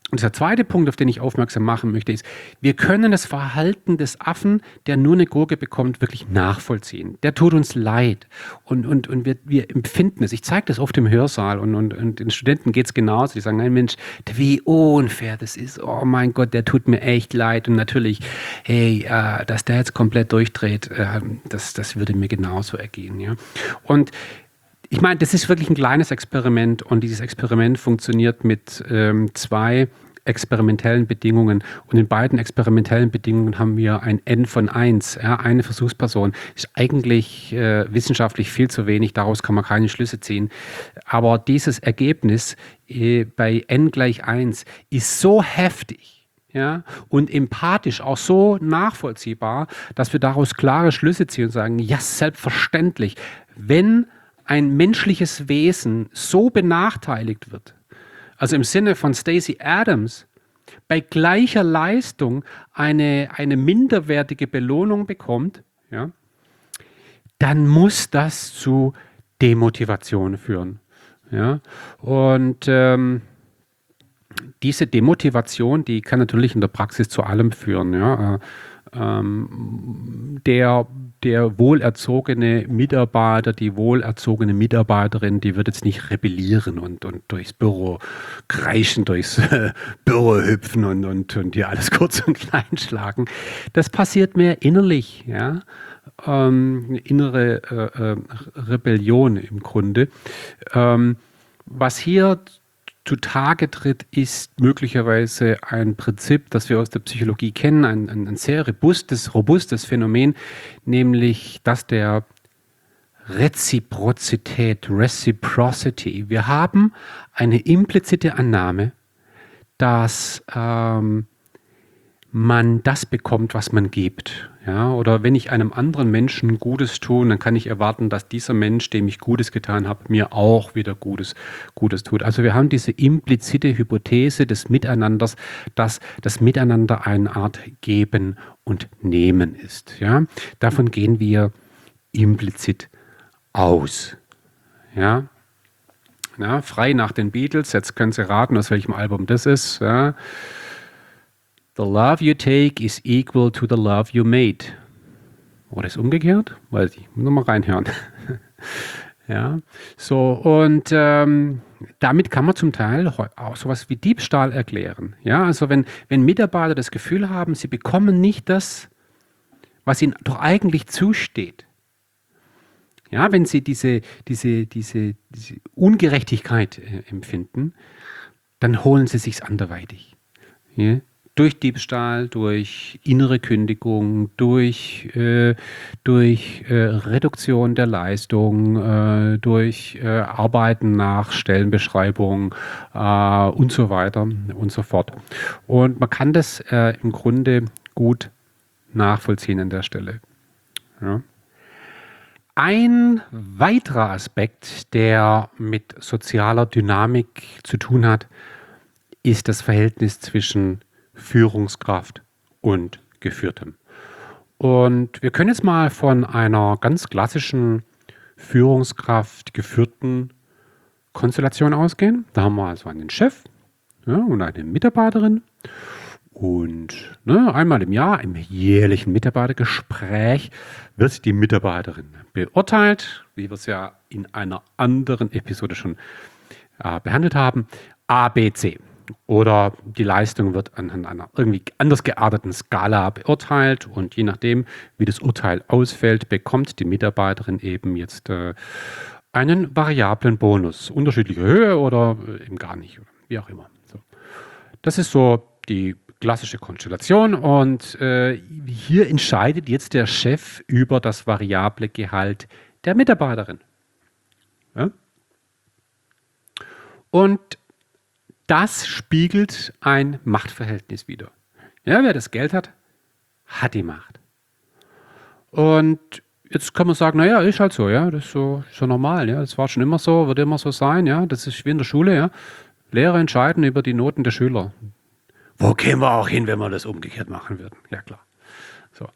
Und der zweite Punkt, auf den ich aufmerksam machen möchte, ist, wir können das Verhalten des Affen, der nur eine Gurke bekommt, wirklich nachvollziehen. Der tut uns leid und wir empfinden es. Ich zeige das oft im Hörsaal und den Studenten geht es genauso. Die sagen, nein Mensch, wie unfair das ist. Oh mein Gott, der tut mir echt leid. Und natürlich, hey, dass der jetzt komplett durchdreht, das würde mir genauso ergehen. Ja? Und ich meine, das ist wirklich ein kleines Experiment und dieses Experiment funktioniert mit zwei experimentellen Bedingungen. Und in beiden experimentellen Bedingungen haben wir ein N von 1. Ja, eine Versuchsperson ist eigentlich wissenschaftlich viel zu wenig, daraus kann man keine Schlüsse ziehen. Aber dieses Ergebnis bei N gleich 1 ist so heftig, ja, und empathisch auch so nachvollziehbar, dass wir daraus klare Schlüsse ziehen und sagen, ja, selbstverständlich, wenn ein menschliches Wesen so benachteiligt wird, also im Sinne von Stacey Adams, bei gleicher Leistung eine minderwertige Belohnung bekommt, ja, dann muss das zu Demotivation führen. Ja. Und diese Demotivation, die kann natürlich in der Praxis zu allem führen. Ja. Der wohlerzogene Mitarbeiter, die wohlerzogene Mitarbeiterin, die wird jetzt nicht rebellieren und durchs Büro kreischen, durchs Büro hüpfen und dir alles kurz und klein schlagen. Das passiert mehr innerlich, ja. Innere Rebellion im Grunde. Was hier zutage tritt, ist möglicherweise ein Prinzip, das wir aus der Psychologie kennen, ein sehr robustes Phänomen, nämlich das der Reciprocity. Wir haben eine implizite Annahme, dass man das bekommt, was man gibt. Ja, oder wenn ich einem anderen Menschen Gutes tue, dann kann ich erwarten, dass dieser Mensch, dem ich Gutes getan habe, mir auch wieder Gutes tut. Also wir haben diese implizite Hypothese des Miteinanders, dass das Miteinander eine Art Geben und Nehmen ist. Ja, davon gehen wir implizit aus. Ja, ja, frei nach den Beatles. Jetzt können Sie raten, aus welchem Album das ist. Ja. The love you take is equal to the love you made. Oder ist umgekehrt? Weiß ich. Muss nochmal reinhören. Ja, so und damit kann man zum Teil auch sowas wie Diebstahl erklären. Ja, also wenn Mitarbeiter das Gefühl haben, sie bekommen nicht das, was ihnen doch eigentlich zusteht. Ja, wenn sie diese Ungerechtigkeit empfinden, dann holen sie sich's anderweitig. Ja? Durch Diebstahl, durch innere Kündigung, durch Reduktion der Leistung, durch Arbeiten nach Stellenbeschreibung und so weiter und so fort. Und man kann das im Grunde gut nachvollziehen an der Stelle. Ja. Ein weiterer Aspekt, der mit sozialer Dynamik zu tun hat, ist das Verhältnis zwischen Führungskraft und Geführtem. Und wir können jetzt mal von einer ganz klassischen Führungskraft geführten Konstellation ausgehen. Da haben wir also einen Chef, ja, und eine Mitarbeiterin. Und einmal im Jahr, im jährlichen Mitarbeitergespräch, wird die Mitarbeiterin beurteilt, wie wir es ja in einer anderen Episode schon behandelt haben, A, B, C. Oder die Leistung wird anhand einer irgendwie anders gearteten Skala beurteilt und je nachdem, wie das Urteil ausfällt, bekommt die Mitarbeiterin eben jetzt einen variablen Bonus. Unterschiedliche Höhe oder eben gar nicht, oder wie auch immer. So. Das ist so die klassische Konstellation und hier entscheidet jetzt der Chef über das variable Gehalt der Mitarbeiterin. Ja? Und das spiegelt ein Machtverhältnis wider. Ja, wer das Geld hat, hat die Macht. Und jetzt kann man sagen, naja, ist halt so, ja, das ist so normal, ja, das war schon immer so, wird immer so sein, ja, das ist wie in der Schule, ja. Lehrer entscheiden über die Noten der Schüler. Wo kämen wir auch hin, wenn wir das umgekehrt machen würden? Ja, klar. So.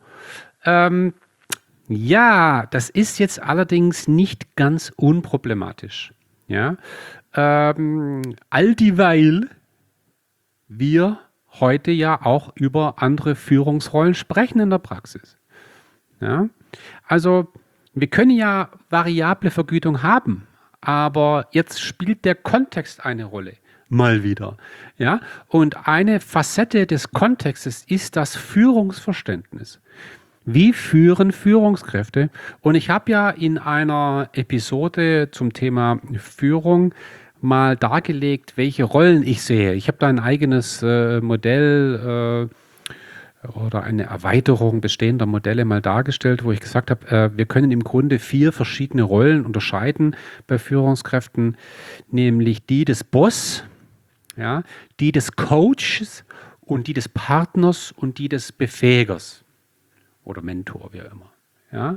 Ja, das ist jetzt allerdings nicht ganz unproblematisch. Ja. All dieweil wir heute ja auch über andere Führungsrollen sprechen in der Praxis. Ja? Also wir können ja variable Vergütung haben, aber jetzt spielt der Kontext eine Rolle. Mal wieder. Ja? Und eine Facette des Kontextes ist das Führungsverständnis. Wie führen Führungskräfte? Und ich habe ja in einer Episode zum Thema Führung mal dargelegt, welche Rollen ich sehe. Ich habe da ein eigenes Modell oder eine Erweiterung bestehender Modelle mal dargestellt, wo ich gesagt habe, wir können im Grunde 4 verschiedene Rollen unterscheiden bei Führungskräften, nämlich die des Boss, ja, die des Coaches und die des Partners und die des Befähigers oder Mentor, wie auch immer. Ja?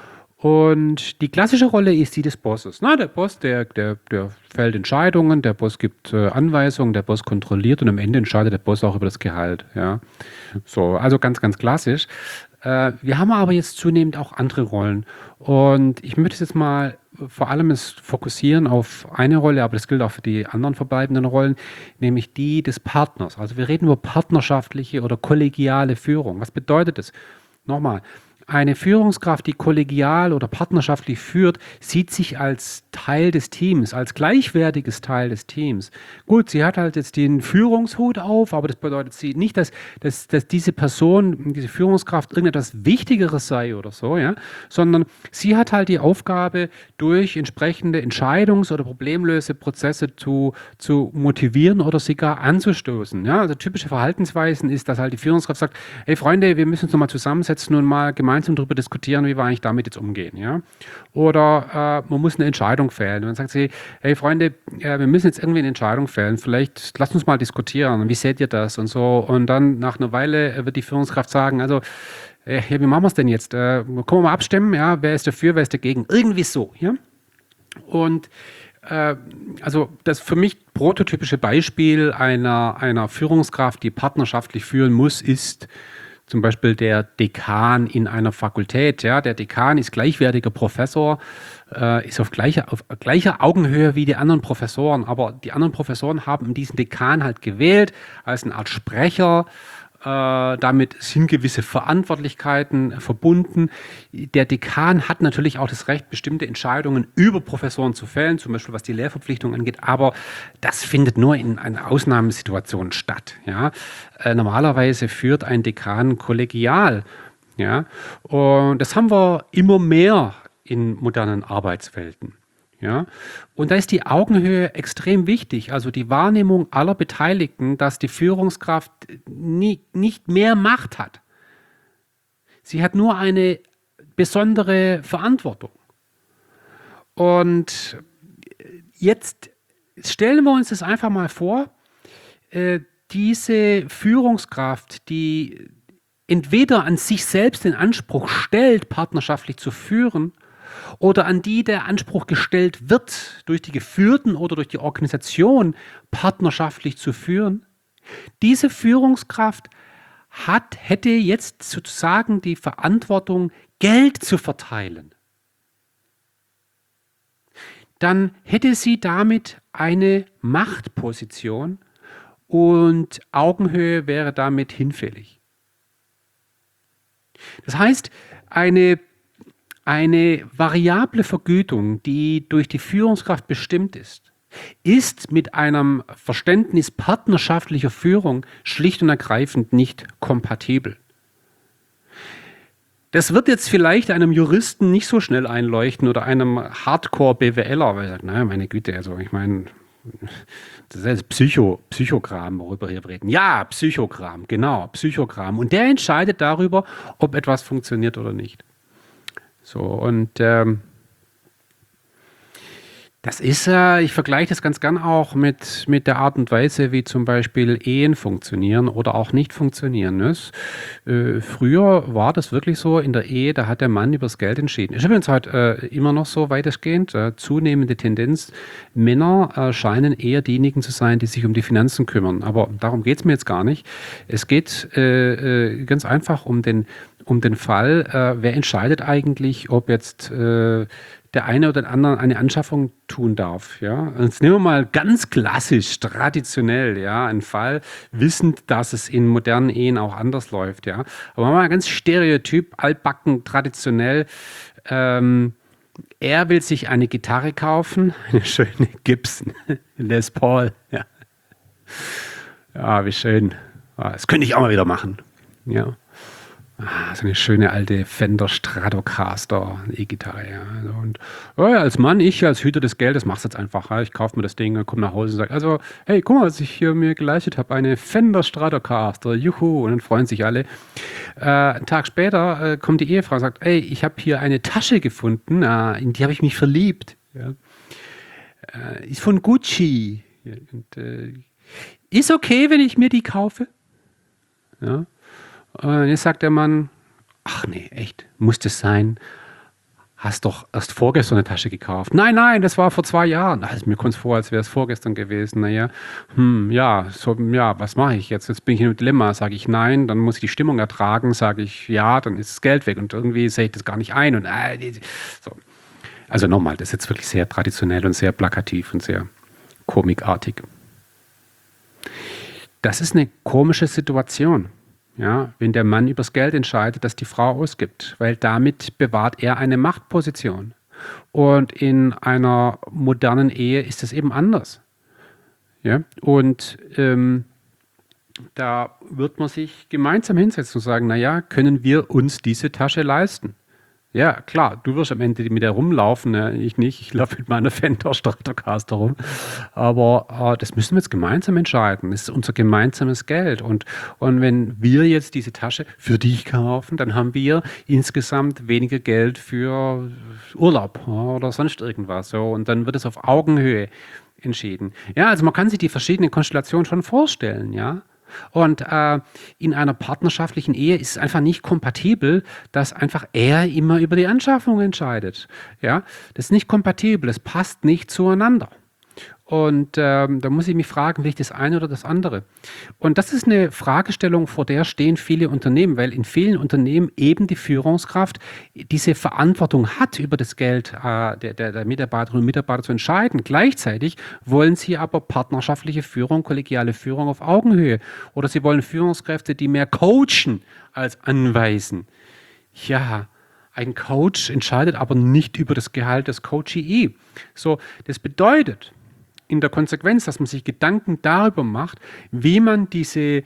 Und die klassische Rolle ist die des Bosses. Na, der Boss, der fällt Entscheidungen, der Boss gibt Anweisungen, der Boss kontrolliert und am Ende entscheidet der Boss auch über das Gehalt. Ja? So, also ganz, ganz klassisch. Wir haben aber jetzt zunehmend auch andere Rollen. Und ich möchte jetzt mal vor allem fokussieren auf eine Rolle, aber das gilt auch für die anderen verbleibenden Rollen, nämlich die des Partners. Also wir reden über partnerschaftliche oder kollegiale Führung. Was bedeutet das? Nochmal, eine Führungskraft, die kollegial oder partnerschaftlich führt, sieht sich als Teil des Teams, als gleichwertiges Teil des Teams. Gut, sie hat halt jetzt den Führungshut auf, aber das bedeutet nicht, dass diese Person, diese Führungskraft irgendetwas Wichtigeres sei oder so, ja, sondern sie hat halt die Aufgabe, durch entsprechende Entscheidungs- oder Problemlöseprozesse zu motivieren oder sogar anzustoßen. Ja, also typische Verhaltensweisen ist, dass halt die Führungskraft sagt, hey Freunde, wir müssen uns nochmal zusammensetzen und mal gemeinsam darüber diskutieren, wie wir eigentlich damit jetzt umgehen. Ja? Oder man muss eine Entscheidung fällen. Und dann sagt sie, hey Freunde, wir müssen jetzt irgendwie eine Entscheidung fällen. Vielleicht lasst uns mal diskutieren. Wie seht ihr das? Und so. Und dann nach einer Weile wird die Führungskraft sagen, also, wie machen wir es denn jetzt? Können wir mal abstimmen? Ja? Wer ist dafür, wer ist dagegen? Irgendwie so. Ja? Und also das für mich prototypische Beispiel einer Führungskraft, die partnerschaftlich führen muss, ist zum Beispiel der Dekan in einer Fakultät. Ja, der Dekan ist gleichwertiger Professor, ist auf gleicher Augenhöhe wie die anderen Professoren, aber die anderen Professoren haben diesen Dekan halt gewählt als eine Art Sprecher. Damit sind gewisse Verantwortlichkeiten verbunden. Der Dekan hat natürlich auch das Recht, bestimmte Entscheidungen über Professoren zu fällen, zum Beispiel was die Lehrverpflichtung angeht, aber das findet nur in einer Ausnahmesituation statt. Ja? Normalerweise führt ein Dekan kollegial. Ja? Und das haben wir immer mehr in modernen Arbeitswelten. Ja? Und da ist die Augenhöhe extrem wichtig, also die Wahrnehmung aller Beteiligten, dass die Führungskraft nicht mehr Macht hat. Sie hat nur eine besondere Verantwortung. Und jetzt stellen wir uns das einfach mal vor, diese Führungskraft, die entweder an sich selbst den Anspruch stellt, partnerschaftlich zu führen, oder an die der Anspruch gestellt wird, durch die Geführten oder durch die Organisation partnerschaftlich zu führen. Diese Führungskraft hätte jetzt sozusagen die Verantwortung, Geld zu verteilen. Dann hätte sie damit eine Machtposition und Augenhöhe wäre damit hinfällig. Das heißt, eine variable Vergütung, die durch die Führungskraft bestimmt ist mit einem Verständnis partnerschaftlicher Führung schlicht und ergreifend nicht kompatibel. Das wird jetzt vielleicht einem Juristen nicht so schnell einleuchten oder einem Hardcore-BWLer, weil er sagt, naja, meine Güte, also ich meine, das ist Psychogramm, worüber wir reden. Ja, Psychogramm, genau, Psychogramm. Und der entscheidet darüber, ob etwas funktioniert oder nicht. So, und das ist, ich vergleiche das ganz gern auch mit der Art und Weise, wie zum Beispiel Ehen funktionieren oder auch nicht funktionieren. Ne? Früher war das wirklich so in der Ehe, da hat der Mann über das Geld entschieden. Ist übrigens heute immer noch so weitestgehend, zunehmende Tendenz. Männer scheinen eher diejenigen zu sein, die sich um die Finanzen kümmern. Aber darum geht es mir jetzt gar nicht. Es geht ganz einfach um den Fall, wer entscheidet eigentlich, ob jetzt der eine oder andere eine Anschaffung tun darf. Ja? Und jetzt nehmen wir mal ganz klassisch, traditionell, ja, einen Fall, wissend, dass es in modernen Ehen auch anders läuft. Ja? Aber mal ganz stereotyp, altbacken, traditionell. Er will sich eine Gitarre kaufen, eine schöne Gibson Les Paul. Ja, ja, wie schön. Das könnte ich auch mal wieder machen. Ja. So eine schöne alte Fender Stratocaster E-Gitarre. Ja. Und als Mann, ich als Hüter des Geldes, mach's jetzt einfach. Ja. Ich kaufe mir das Ding, komme nach Hause und sage, also, hey, guck mal, was ich hier mir geleistet habe. Eine Fender Stratocaster, juhu. Und dann freuen sich alle. Einen Tag später kommt die Ehefrau und sagt, hey, ich habe hier eine Tasche gefunden, in die habe ich mich verliebt. Ja. Ist von Gucci. Ja, und, ist okay, wenn ich mir die kaufe? Ja. Und jetzt sagt der Mann, ach nee, echt, muss das sein? Hast doch erst vorgestern eine Tasche gekauft. Nein, nein, das war vor 2 Jahren. Also mir kommt es vor, als wäre es vorgestern gewesen. Naja, was mache ich jetzt? Jetzt bin ich in einem Dilemma. Sage ich nein, dann muss ich die Stimmung ertragen. Sage ich ja, dann ist das Geld weg. Und irgendwie sehe ich das gar nicht ein. Und, so. Also nochmal, das ist jetzt wirklich sehr traditionell und sehr plakativ und sehr komikartig. Das ist eine komische Situation. Ja, wenn der Mann übers Geld entscheidet, das die Frau ausgibt, weil damit bewahrt er eine Machtposition. Und in einer modernen Ehe ist es eben anders. Ja, und da wird man sich gemeinsam hinsetzen und sagen, naja, können wir uns diese Tasche leisten? Ja, klar, du wirst am Ende mit der rumlaufen, ne? Ich nicht. Ich laufe mit meiner Fender Stratocaster rum. Aber das müssen wir jetzt gemeinsam entscheiden. Das ist unser gemeinsames Geld. Und wenn wir jetzt diese Tasche für dich kaufen, dann haben wir insgesamt weniger Geld für Urlaub oder sonst irgendwas. So. Und dann wird es auf Augenhöhe entschieden. Ja, also man kann sich die verschiedenen Konstellationen schon vorstellen, ja. Und in einer partnerschaftlichen Ehe ist es einfach nicht kompatibel, dass einfach er immer über die Anschaffung entscheidet. Ja, das ist nicht kompatibel, das passt nicht zueinander. Und da muss ich mich fragen, will ich das eine oder das andere? Und das ist eine Fragestellung, vor der stehen viele Unternehmen, weil in vielen Unternehmen eben die Führungskraft diese Verantwortung hat, über das Geld der Mitarbeiterinnen und Mitarbeiter zu entscheiden. Gleichzeitig wollen sie aber partnerschaftliche Führung, kollegiale Führung auf Augenhöhe. Oder sie wollen Führungskräfte, die mehr coachen als anweisen. Ja, ein Coach entscheidet aber nicht über das Gehalt des Coachee. So, das bedeutet in der Konsequenz, dass man sich Gedanken darüber macht, wie man diese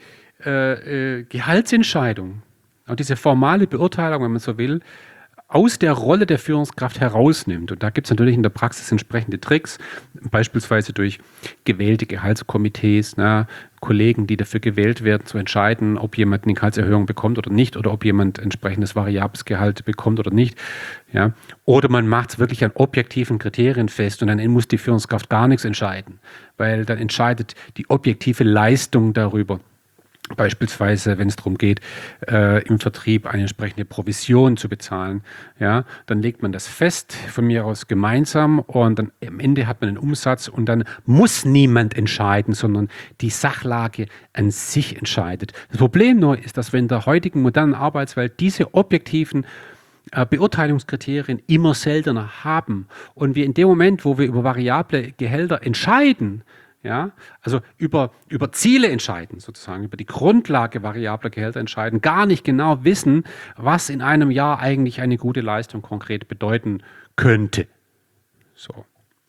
Gehaltsentscheidung, auch diese formale Beurteilung, wenn man so will, aus der Rolle der Führungskraft herausnimmt. Und da gibt es natürlich in der Praxis entsprechende Tricks, beispielsweise durch gewählte Gehaltskomitees, Kollegen, die dafür gewählt werden, zu entscheiden, ob jemand eine Gehaltserhöhung bekommt oder nicht, oder ob jemand entsprechendes variables Gehalt bekommt oder nicht. Ja. Oder man macht es wirklich an objektiven Kriterien fest und dann muss die Führungskraft gar nichts entscheiden, weil dann entscheidet die objektive Leistung darüber. Beispielsweise, wenn es darum geht, im Vertrieb eine entsprechende Provision zu bezahlen, ja, dann legt man das fest, von mir aus gemeinsam, und dann am Ende hat man einen Umsatz und dann muss niemand entscheiden, sondern die Sachlage an sich entscheidet. Das Problem nur ist, dass wir in der heutigen modernen Arbeitswelt diese objektiven Beurteilungskriterien immer seltener haben und wir in dem Moment, wo wir über variable Gehälter entscheiden, ja, also über Ziele entscheiden, sozusagen, über die Grundlage variabler Gehälter entscheiden, gar nicht genau wissen, was in einem Jahr eigentlich eine gute Leistung konkret bedeuten könnte. So.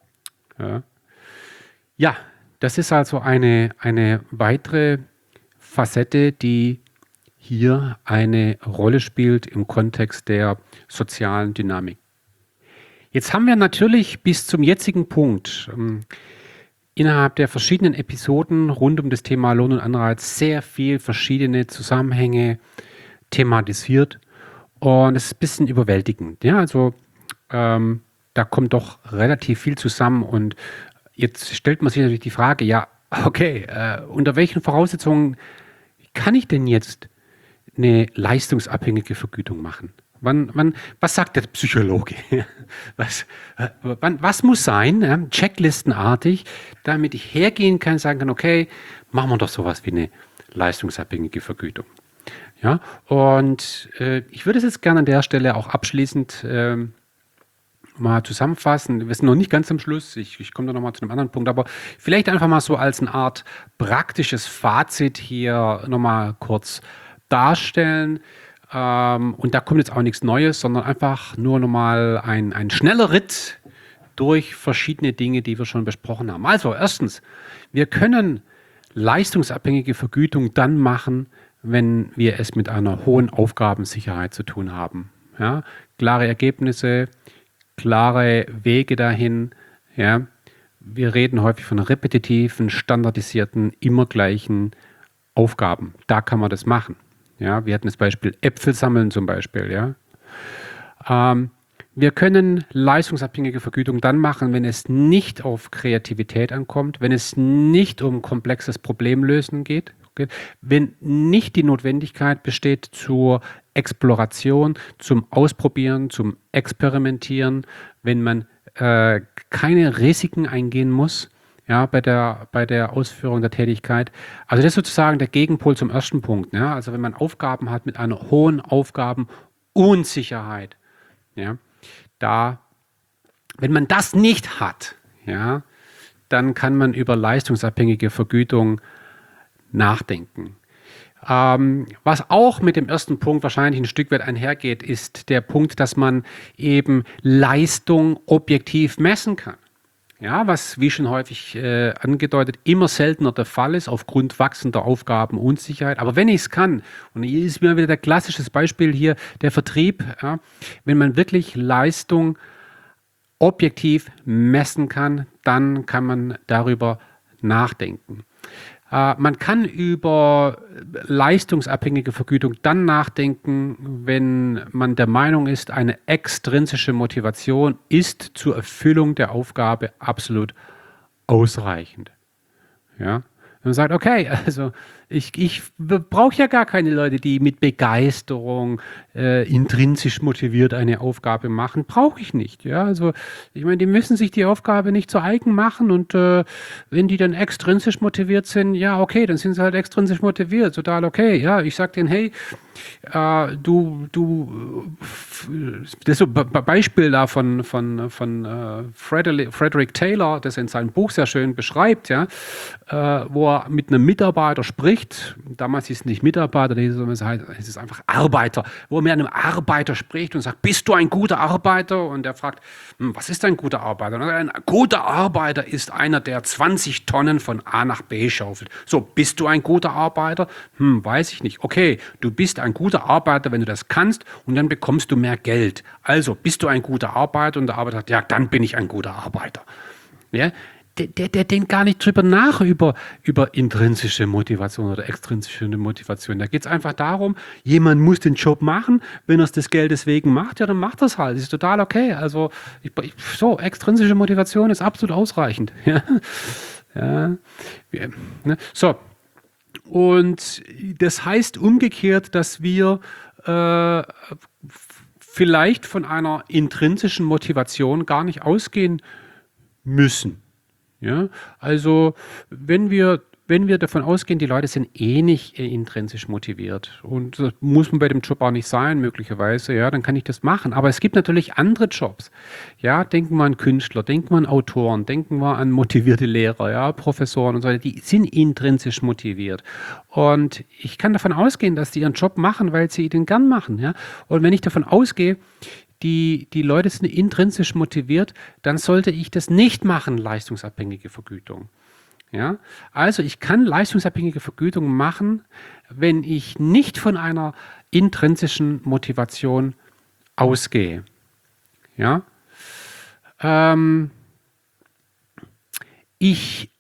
Ja, das ist also eine weitere Facette, die hier eine Rolle spielt im Kontext der sozialen Dynamik. Jetzt haben wir natürlich bis zum jetzigen Punkt innerhalb der verschiedenen Episoden rund um das Thema Lohn und Anreiz sehr viel verschiedene Zusammenhänge thematisiert und es ist ein bisschen überwältigend. Ja, also da kommt doch relativ viel zusammen und jetzt stellt man sich natürlich die Frage, ja, okay, unter welchen Voraussetzungen kann ich denn jetzt eine leistungsabhängige Vergütung machen? Was sagt der Psychologe? Was muss sein, checklistenartig, damit ich hergehen kann und sagen kann, okay, machen wir doch sowas wie eine leistungsabhängige Vergütung. Ja, und ich würde es jetzt gerne an der Stelle auch abschließend mal zusammenfassen. Wir sind noch nicht ganz am Schluss. Ich komme da nochmal zu einem anderen Punkt, aber vielleicht einfach mal so als eine Art praktisches Fazit hier nochmal kurz darstellen. Und da kommt jetzt auch nichts Neues, sondern einfach nur nochmal ein schneller Ritt durch verschiedene Dinge, die wir schon besprochen haben. Also erstens, wir können leistungsabhängige Vergütung dann machen, wenn wir es mit einer hohen Aufgabensicherheit zu tun haben. Ja, klare Ergebnisse, klare Wege dahin. Ja. Wir reden häufig von repetitiven, standardisierten, immer gleichen Aufgaben. Da kann man das machen. Ja, wir hatten das Beispiel Äpfel sammeln zum Beispiel. Ja. Wir können leistungsabhängige Vergütung dann machen, wenn es nicht auf Kreativität ankommt, wenn es nicht um komplexes Problemlösen geht, wenn nicht die Notwendigkeit besteht zur Exploration, zum Ausprobieren, zum Experimentieren, wenn man keine Risiken eingehen muss, ja, bei der Ausführung der Tätigkeit. Also das ist sozusagen der Gegenpol zum ersten Punkt. Ja? Also wenn man Aufgaben hat mit einer hohen Aufgabenunsicherheit, ja, wenn man das nicht hat, ja, dann kann man über leistungsabhängige Vergütung nachdenken. Was auch mit dem ersten Punkt wahrscheinlich ein Stück weit einhergeht, ist der Punkt, dass man eben Leistung objektiv messen kann. Ja, was, wie schon häufig angedeutet, immer seltener der Fall ist aufgrund wachsender Aufgabenunsicherheit. Aber wenn ich es kann, und hier ist mir wieder der klassische Beispiel hier, der Vertrieb, ja, wenn man wirklich Leistung objektiv messen kann, dann kann man darüber nachdenken. Man kann über leistungsabhängige Vergütung dann nachdenken, wenn man der Meinung ist, eine extrinsische Motivation ist zur Erfüllung der Aufgabe absolut ausreichend. Ja? Wenn man sagt, okay, also ich brauche ja gar keine Leute, die mit Begeisterung intrinsisch motiviert eine Aufgabe machen. Brauche ich nicht. Ja? Also ich meine, die müssen sich die Aufgabe nicht zu eigen machen und wenn die dann extrinsisch motiviert sind, ja okay, dann sind sie halt extrinsisch motiviert, total okay. Ja, ich sage denen, hey, das ist so ein Beispiel da von Frederick Taylor, das er in seinem Buch sehr schön beschreibt, ja, wo er mit einem Mitarbeiter spricht. Damals hieß es nicht Mitarbeiter, es ist einfach Arbeiter, wo er mit einem Arbeiter spricht und sagt, bist du ein guter Arbeiter? Und er fragt, was ist ein guter Arbeiter? Und ein guter Arbeiter ist einer, der 20 Tonnen von A nach B schaufelt. So, bist du ein guter Arbeiter? Weiß ich nicht. Okay, du bist ein guter Arbeiter, wenn du das kannst und dann bekommst du mehr Geld. Also, bist du ein guter Arbeiter? Und der Arbeiter sagt, ja, dann bin ich ein guter Arbeiter. Ja? Der denkt gar nicht drüber nach, über intrinsische Motivation oder extrinsische Motivation. Da geht es einfach darum, jemand muss den Job machen. Wenn er es des Geldes wegen macht, ja, dann macht er es halt. Das ist total okay. Also, so, extrinsische Motivation ist absolut ausreichend. Ja. Ja. Ne? So. Und das heißt umgekehrt, dass wir vielleicht von einer intrinsischen Motivation gar nicht ausgehen müssen. Ja, also wenn wir davon ausgehen, die Leute sind eh nicht intrinsisch motiviert und das muss man bei dem Job auch nicht sein, möglicherweise, ja, dann kann ich das machen. Aber es gibt natürlich andere Jobs. Ja, denken wir an Künstler, denken wir an Autoren, denken wir an motivierte Lehrer, ja, Professoren und so weiter, die sind intrinsisch motiviert. Und ich kann davon ausgehen, dass die ihren Job machen, weil sie den gern machen, ja. Und wenn ich davon ausgehe, die Leute sind intrinsisch motiviert, dann sollte ich das nicht machen, leistungsabhängige Vergütung. Ja? Also ich kann leistungsabhängige Vergütung machen, wenn ich nicht von einer intrinsischen Motivation ausgehe. Ja? Ich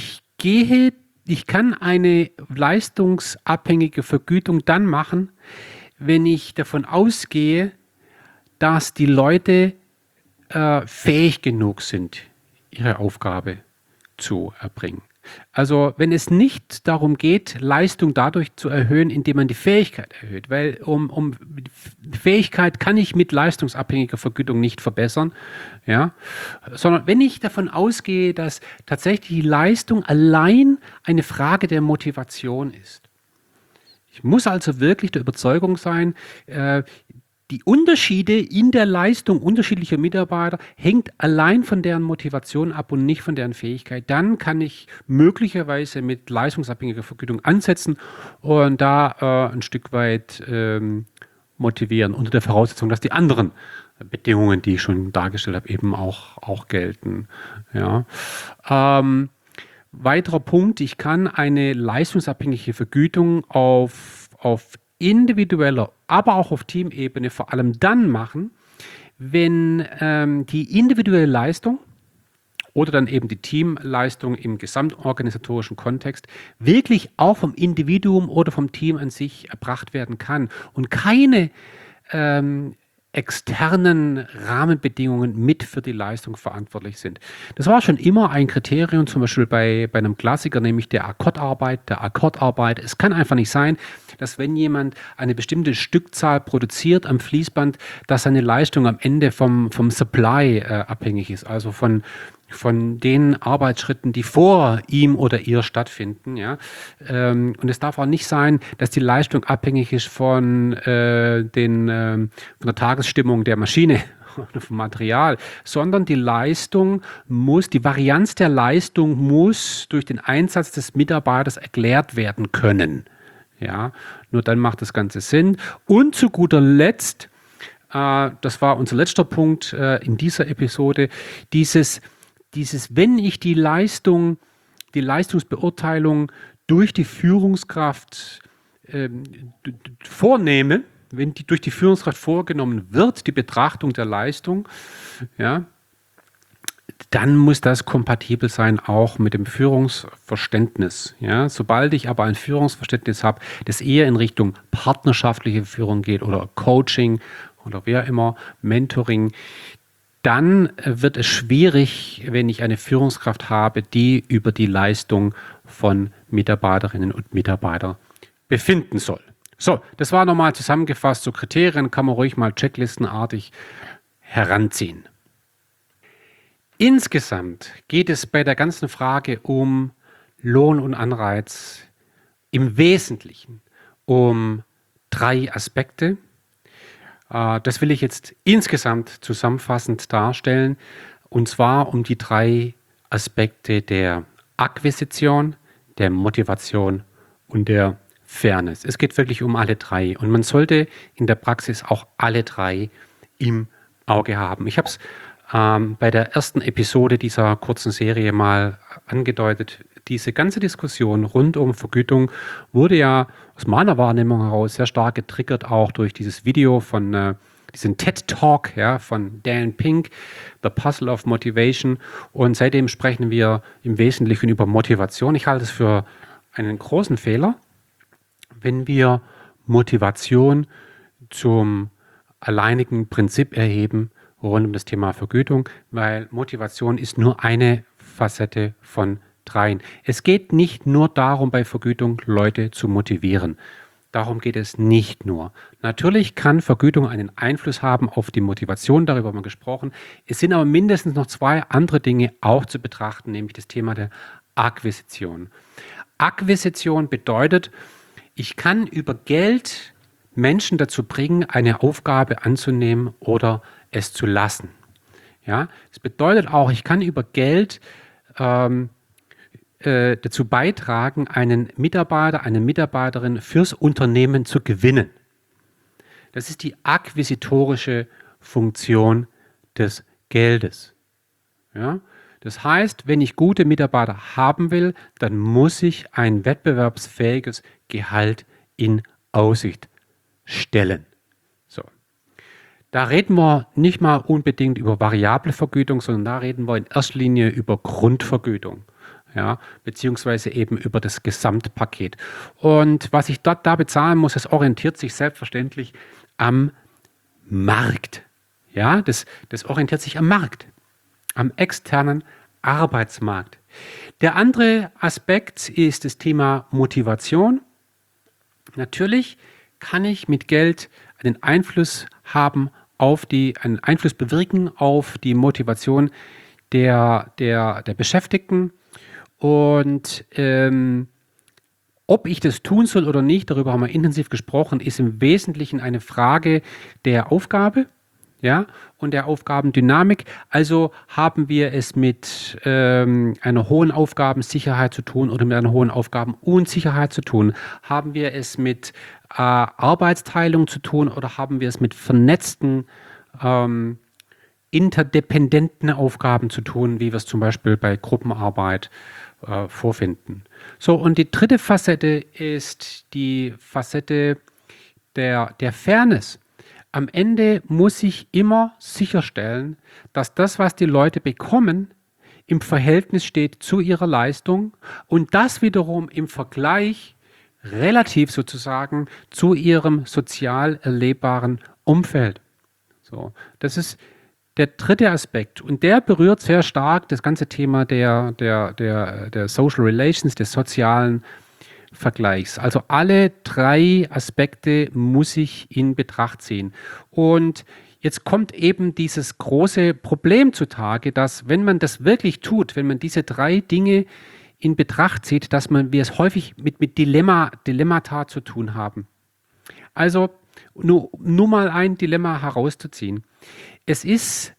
kann eine leistungsabhängige Vergütung dann machen, wenn ich davon ausgehe, dass die Leute fähig genug sind, ihre Aufgabe zu erbringen. Also wenn es nicht darum geht, Leistung dadurch zu erhöhen, indem man die Fähigkeit erhöht, weil um Fähigkeit kann ich mit leistungsabhängiger Vergütung nicht verbessern, ja, sondern wenn ich davon ausgehe, dass tatsächlich die Leistung allein eine Frage der Motivation ist. Ich muss also wirklich der Überzeugung sein, die Unterschiede in der Leistung unterschiedlicher Mitarbeiter hängt allein von deren Motivation ab und nicht von deren Fähigkeit. Dann kann ich möglicherweise mit leistungsabhängiger Vergütung ansetzen und da ein Stück weit motivieren, unter der Voraussetzung, dass die anderen Bedingungen, die ich schon dargestellt habe, eben auch gelten. Ja. Weiterer Punkt, ich kann eine leistungsabhängige Vergütung auf individueller, aber auch auf Teamebene vor allem dann machen, wenn die individuelle Leistung oder dann eben die Teamleistung im gesamtorganisatorischen Kontext wirklich auch vom Individuum oder vom Team an sich erbracht werden kann und keine externen Rahmenbedingungen mit für die Leistung verantwortlich sind. Das war schon immer ein Kriterium, zum Beispiel bei einem Klassiker, nämlich der Akkordarbeit. Es kann einfach nicht sein, dass wenn jemand eine bestimmte Stückzahl produziert am Fließband, dass seine Leistung am Ende vom Supply abhängig ist, also von den Arbeitsschritten, die vor ihm oder ihr stattfinden. Ja? Und es darf auch nicht sein, dass die Leistung abhängig ist von der Tagesstimmung der Maschine oder vom Material, sondern die Varianz der Leistung muss durch den Einsatz des Mitarbeiters erklärt werden können. Ja? Nur dann macht das Ganze Sinn. Und zu guter Letzt, das war unser letzter Punkt in dieser Episode, wenn ich die Leistungsbeurteilung durch die Führungskraft vornehme, wenn die durch die Führungskraft vorgenommen wird, die Betrachtung der Leistung, ja, dann muss das kompatibel sein auch mit dem Führungsverständnis. Ja. Sobald ich aber ein Führungsverständnis habe, das eher in Richtung partnerschaftliche Führung geht oder Coaching oder wer immer, Mentoring, dann wird es schwierig, wenn ich eine Führungskraft habe, die über die Leistung von Mitarbeiterinnen und Mitarbeitern befinden soll. So, das war nochmal zusammengefasst. So Kriterien kann man ruhig mal checklistenartig heranziehen. Insgesamt geht es bei der ganzen Frage um Lohn und Anreiz im Wesentlichen um 3 Aspekte. Das will ich jetzt insgesamt zusammenfassend darstellen, und zwar um die 3 Aspekte der Akquisition, der Motivation und der Fairness. Es geht wirklich um alle 3 und man sollte in der Praxis auch alle 3 im Auge haben. Ich habe es bei der ersten Episode dieser kurzen Serie mal angedeutet. Diese ganze Diskussion rund um Vergütung wurde ja aus meiner Wahrnehmung heraus sehr stark getriggert, auch durch dieses Video von diesen TED-Talk von Dan Pink, The Puzzle of Motivation. Und seitdem sprechen wir im Wesentlichen über Motivation. Ich halte es für einen großen Fehler, wenn wir Motivation zum alleinigen Prinzip erheben rund um das Thema Vergütung, weil Motivation ist nur eine Facette von 3. Es geht nicht nur darum, bei Vergütung Leute zu motivieren. Darum geht es nicht nur. Natürlich kann Vergütung einen Einfluss haben auf die Motivation, darüber haben wir gesprochen. Es sind aber mindestens noch 2 andere Dinge auch zu betrachten, nämlich das Thema der Akquisition. Akquisition bedeutet, ich kann über Geld Menschen dazu bringen, eine Aufgabe anzunehmen oder es zu lassen. Ja, das bedeutet auch, ich kann über Geld dazu beitragen, einen Mitarbeiter, eine Mitarbeiterin fürs Unternehmen zu gewinnen. Das ist die akquisitorische Funktion des Geldes. Ja? Das heißt, wenn ich gute Mitarbeiter haben will, dann muss ich ein wettbewerbsfähiges Gehalt in Aussicht stellen. So. Da reden wir nicht mal unbedingt über variable Vergütung, sondern da reden wir in erster Linie über Grundvergütung. Ja, beziehungsweise eben über das Gesamtpaket. Und was ich da bezahlen muss, das orientiert sich selbstverständlich am Markt. Ja, das orientiert sich am Markt, am externen Arbeitsmarkt. Der andere Aspekt ist das Thema Motivation. Natürlich kann ich mit Geld einen Einfluss haben einen Einfluss bewirken auf die Motivation der Beschäftigten. Und Ob ich das tun soll oder nicht, darüber haben wir intensiv gesprochen, ist im Wesentlichen eine Frage der Aufgabe, ja, und der Aufgabendynamik. Also haben wir es mit einer hohen Aufgabensicherheit zu tun oder mit einer hohen Aufgabenunsicherheit zu tun? Haben wir es mit Arbeitsteilung zu tun oder haben wir es mit vernetzten, interdependenten Aufgaben zu tun, wie wir es zum Beispiel bei Gruppenarbeit vorfinden? So, und die dritte Facette ist die Facette der Fairness. Am Ende muss ich immer sicherstellen, dass das, was die Leute bekommen, im Verhältnis steht zu ihrer Leistung und das wiederum im Vergleich relativ sozusagen zu ihrem sozial erlebbaren Umfeld. So, das ist der dritte Aspekt und der berührt sehr stark das ganze Thema der Social Relations, des sozialen Vergleichs. Also alle drei Aspekte muss ich in Betracht ziehen. Und jetzt kommt eben dieses große Problem zutage, dass wenn man das wirklich tut, wenn man diese drei Dinge in Betracht zieht, dass wir es häufig mit Dilemmata zu tun haben. Also nur mal ein Dilemma herauszuziehen. Es ist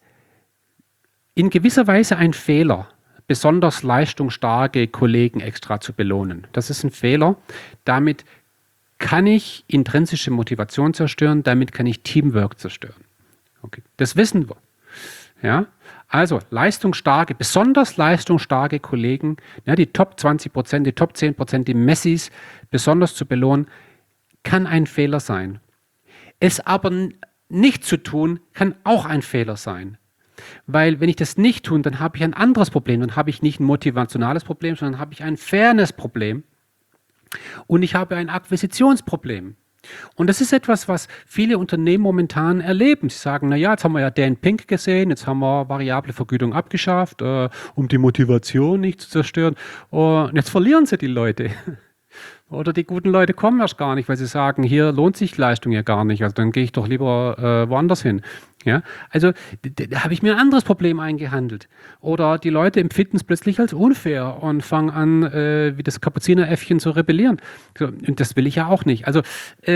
in gewisser Weise ein Fehler, besonders leistungsstarke Kollegen extra zu belohnen. Das ist ein Fehler. Damit kann ich intrinsische Motivation zerstören, damit kann ich Teamwork zerstören. Okay. Das wissen wir. Ja? Also leistungsstarke, besonders leistungsstarke Kollegen, ja, die Top 20%, die Top 10%, die Messis besonders zu belohnen, kann ein Fehler sein. Es aber nicht zu tun, kann auch ein Fehler sein. Weil wenn ich das nicht tue, dann habe ich ein anderes Problem. Dann habe ich nicht ein motivationales Problem, sondern habe ich ein Fairness-Problem und ich habe ein Akquisitionsproblem. Und das ist etwas, was viele Unternehmen momentan erleben. Sie sagen, naja, jetzt haben wir ja Dan Pink gesehen, jetzt haben wir variable Vergütung abgeschafft, um die Motivation nicht zu zerstören. Und jetzt verlieren sie die Leute. Oder die guten Leute kommen erst gar nicht, weil sie sagen, hier lohnt sich Leistung ja gar nicht. Also dann gehe ich doch lieber woanders hin. Ja? Also da habe ich mir ein anderes Problem eingehandelt. Oder die Leute empfinden es plötzlich als unfair und fangen an, wie das Kapuzineräffchen zu rebellieren. So, und das will ich ja auch nicht. Also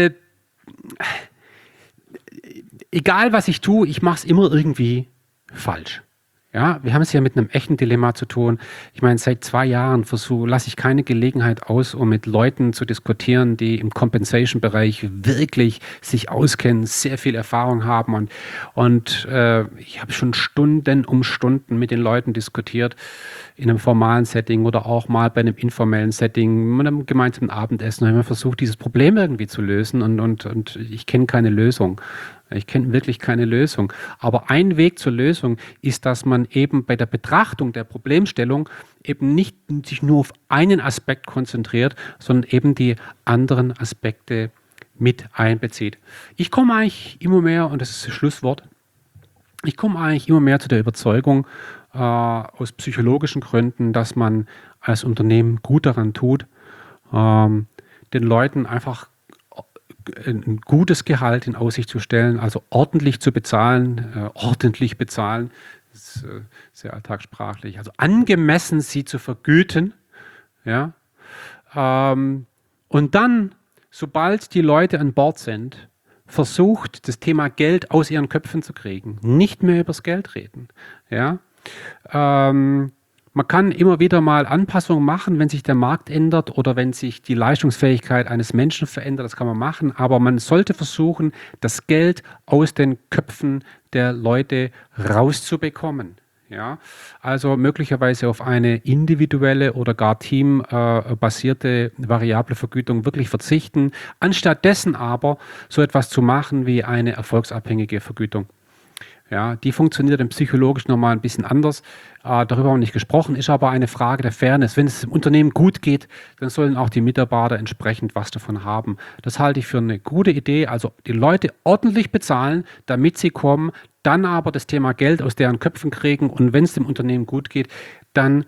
egal was ich tue, ich mache es immer irgendwie falsch. Ja, wir haben es ja mit einem echten Dilemma zu tun. Ich meine, seit 2 Jahren lasse ich keine Gelegenheit aus, um mit Leuten zu diskutieren, die im Compensation-Bereich wirklich sich auskennen, sehr viel Erfahrung haben. Und ich habe schon Stunden um Stunden mit den Leuten diskutiert, in einem formalen Setting oder auch mal bei einem informellen Setting, mit einem gemeinsamen Abendessen. Da haben wir versucht, dieses Problem irgendwie zu lösen und ich kenne keine Lösung. Ich kenne wirklich keine Lösung. Aber ein Weg zur Lösung ist, dass man eben bei der Betrachtung der Problemstellung eben nicht sich nur auf einen Aspekt konzentriert, sondern eben die anderen Aspekte mit einbezieht. Ich komme eigentlich immer mehr, und das ist das Schlusswort, ich komme eigentlich immer mehr zu der Überzeugung, aus psychologischen Gründen, dass man als Unternehmen gut daran tut, den Leuten einfach ein gutes Gehalt in Aussicht zu stellen, also ordentlich zu bezahlen, ordentlich bezahlen, das ist sehr alltagssprachlich, also angemessen sie zu vergüten, ja, und dann, sobald die Leute an Bord sind, versucht, das Thema Geld aus ihren Köpfen zu kriegen, nicht mehr über das Geld reden, ja. Man kann immer wieder mal Anpassungen machen, wenn sich der Markt ändert oder wenn sich die Leistungsfähigkeit eines Menschen verändert. Das kann man machen, aber man sollte versuchen, das Geld aus den Köpfen der Leute rauszubekommen. Ja? Also möglicherweise auf eine individuelle oder gar teambasierte variable Vergütung wirklich verzichten, anstatt dessen aber so etwas zu machen wie eine erfolgsabhängige Vergütung. Ja, die funktioniert dann psychologisch nochmal ein bisschen anders. Darüber haben wir nicht gesprochen, ist aber eine Frage der Fairness. Wenn es dem Unternehmen gut geht, dann sollen auch die Mitarbeiter entsprechend was davon haben. Das halte ich für eine gute Idee. Also die Leute ordentlich bezahlen, damit sie kommen, dann aber das Thema Geld aus deren Köpfen kriegen und wenn es dem Unternehmen gut geht, dann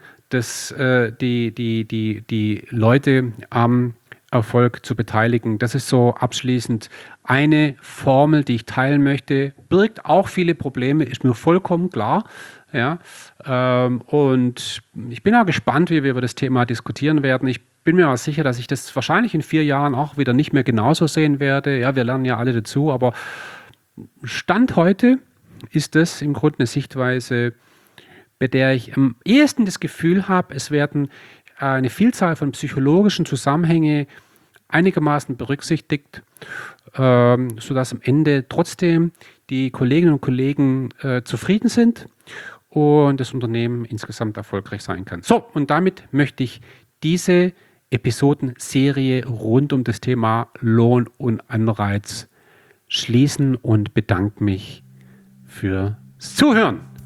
die Leute am Erfolg zu beteiligen. Das ist so abschließend eine Formel, die ich teilen möchte. Birgt auch viele Probleme, ist mir vollkommen klar. Ja, und ich bin auch gespannt, wie wir über das Thema diskutieren werden. Ich bin mir auch sicher, dass ich das wahrscheinlich in 4 Jahren auch wieder nicht mehr genauso sehen werde. Ja, wir lernen ja alle dazu, aber Stand heute ist das im Grunde eine Sichtweise, bei der ich am ehesten das Gefühl habe, es werden eine Vielzahl von psychologischen Zusammenhänge einigermaßen berücksichtigt, sodass am Ende trotzdem die Kolleginnen und Kollegen zufrieden sind und das Unternehmen insgesamt erfolgreich sein kann. So, und damit möchte ich diese Episodenserie rund um das Thema Lohn und Anreiz schließen und bedanke mich fürs Zuhören.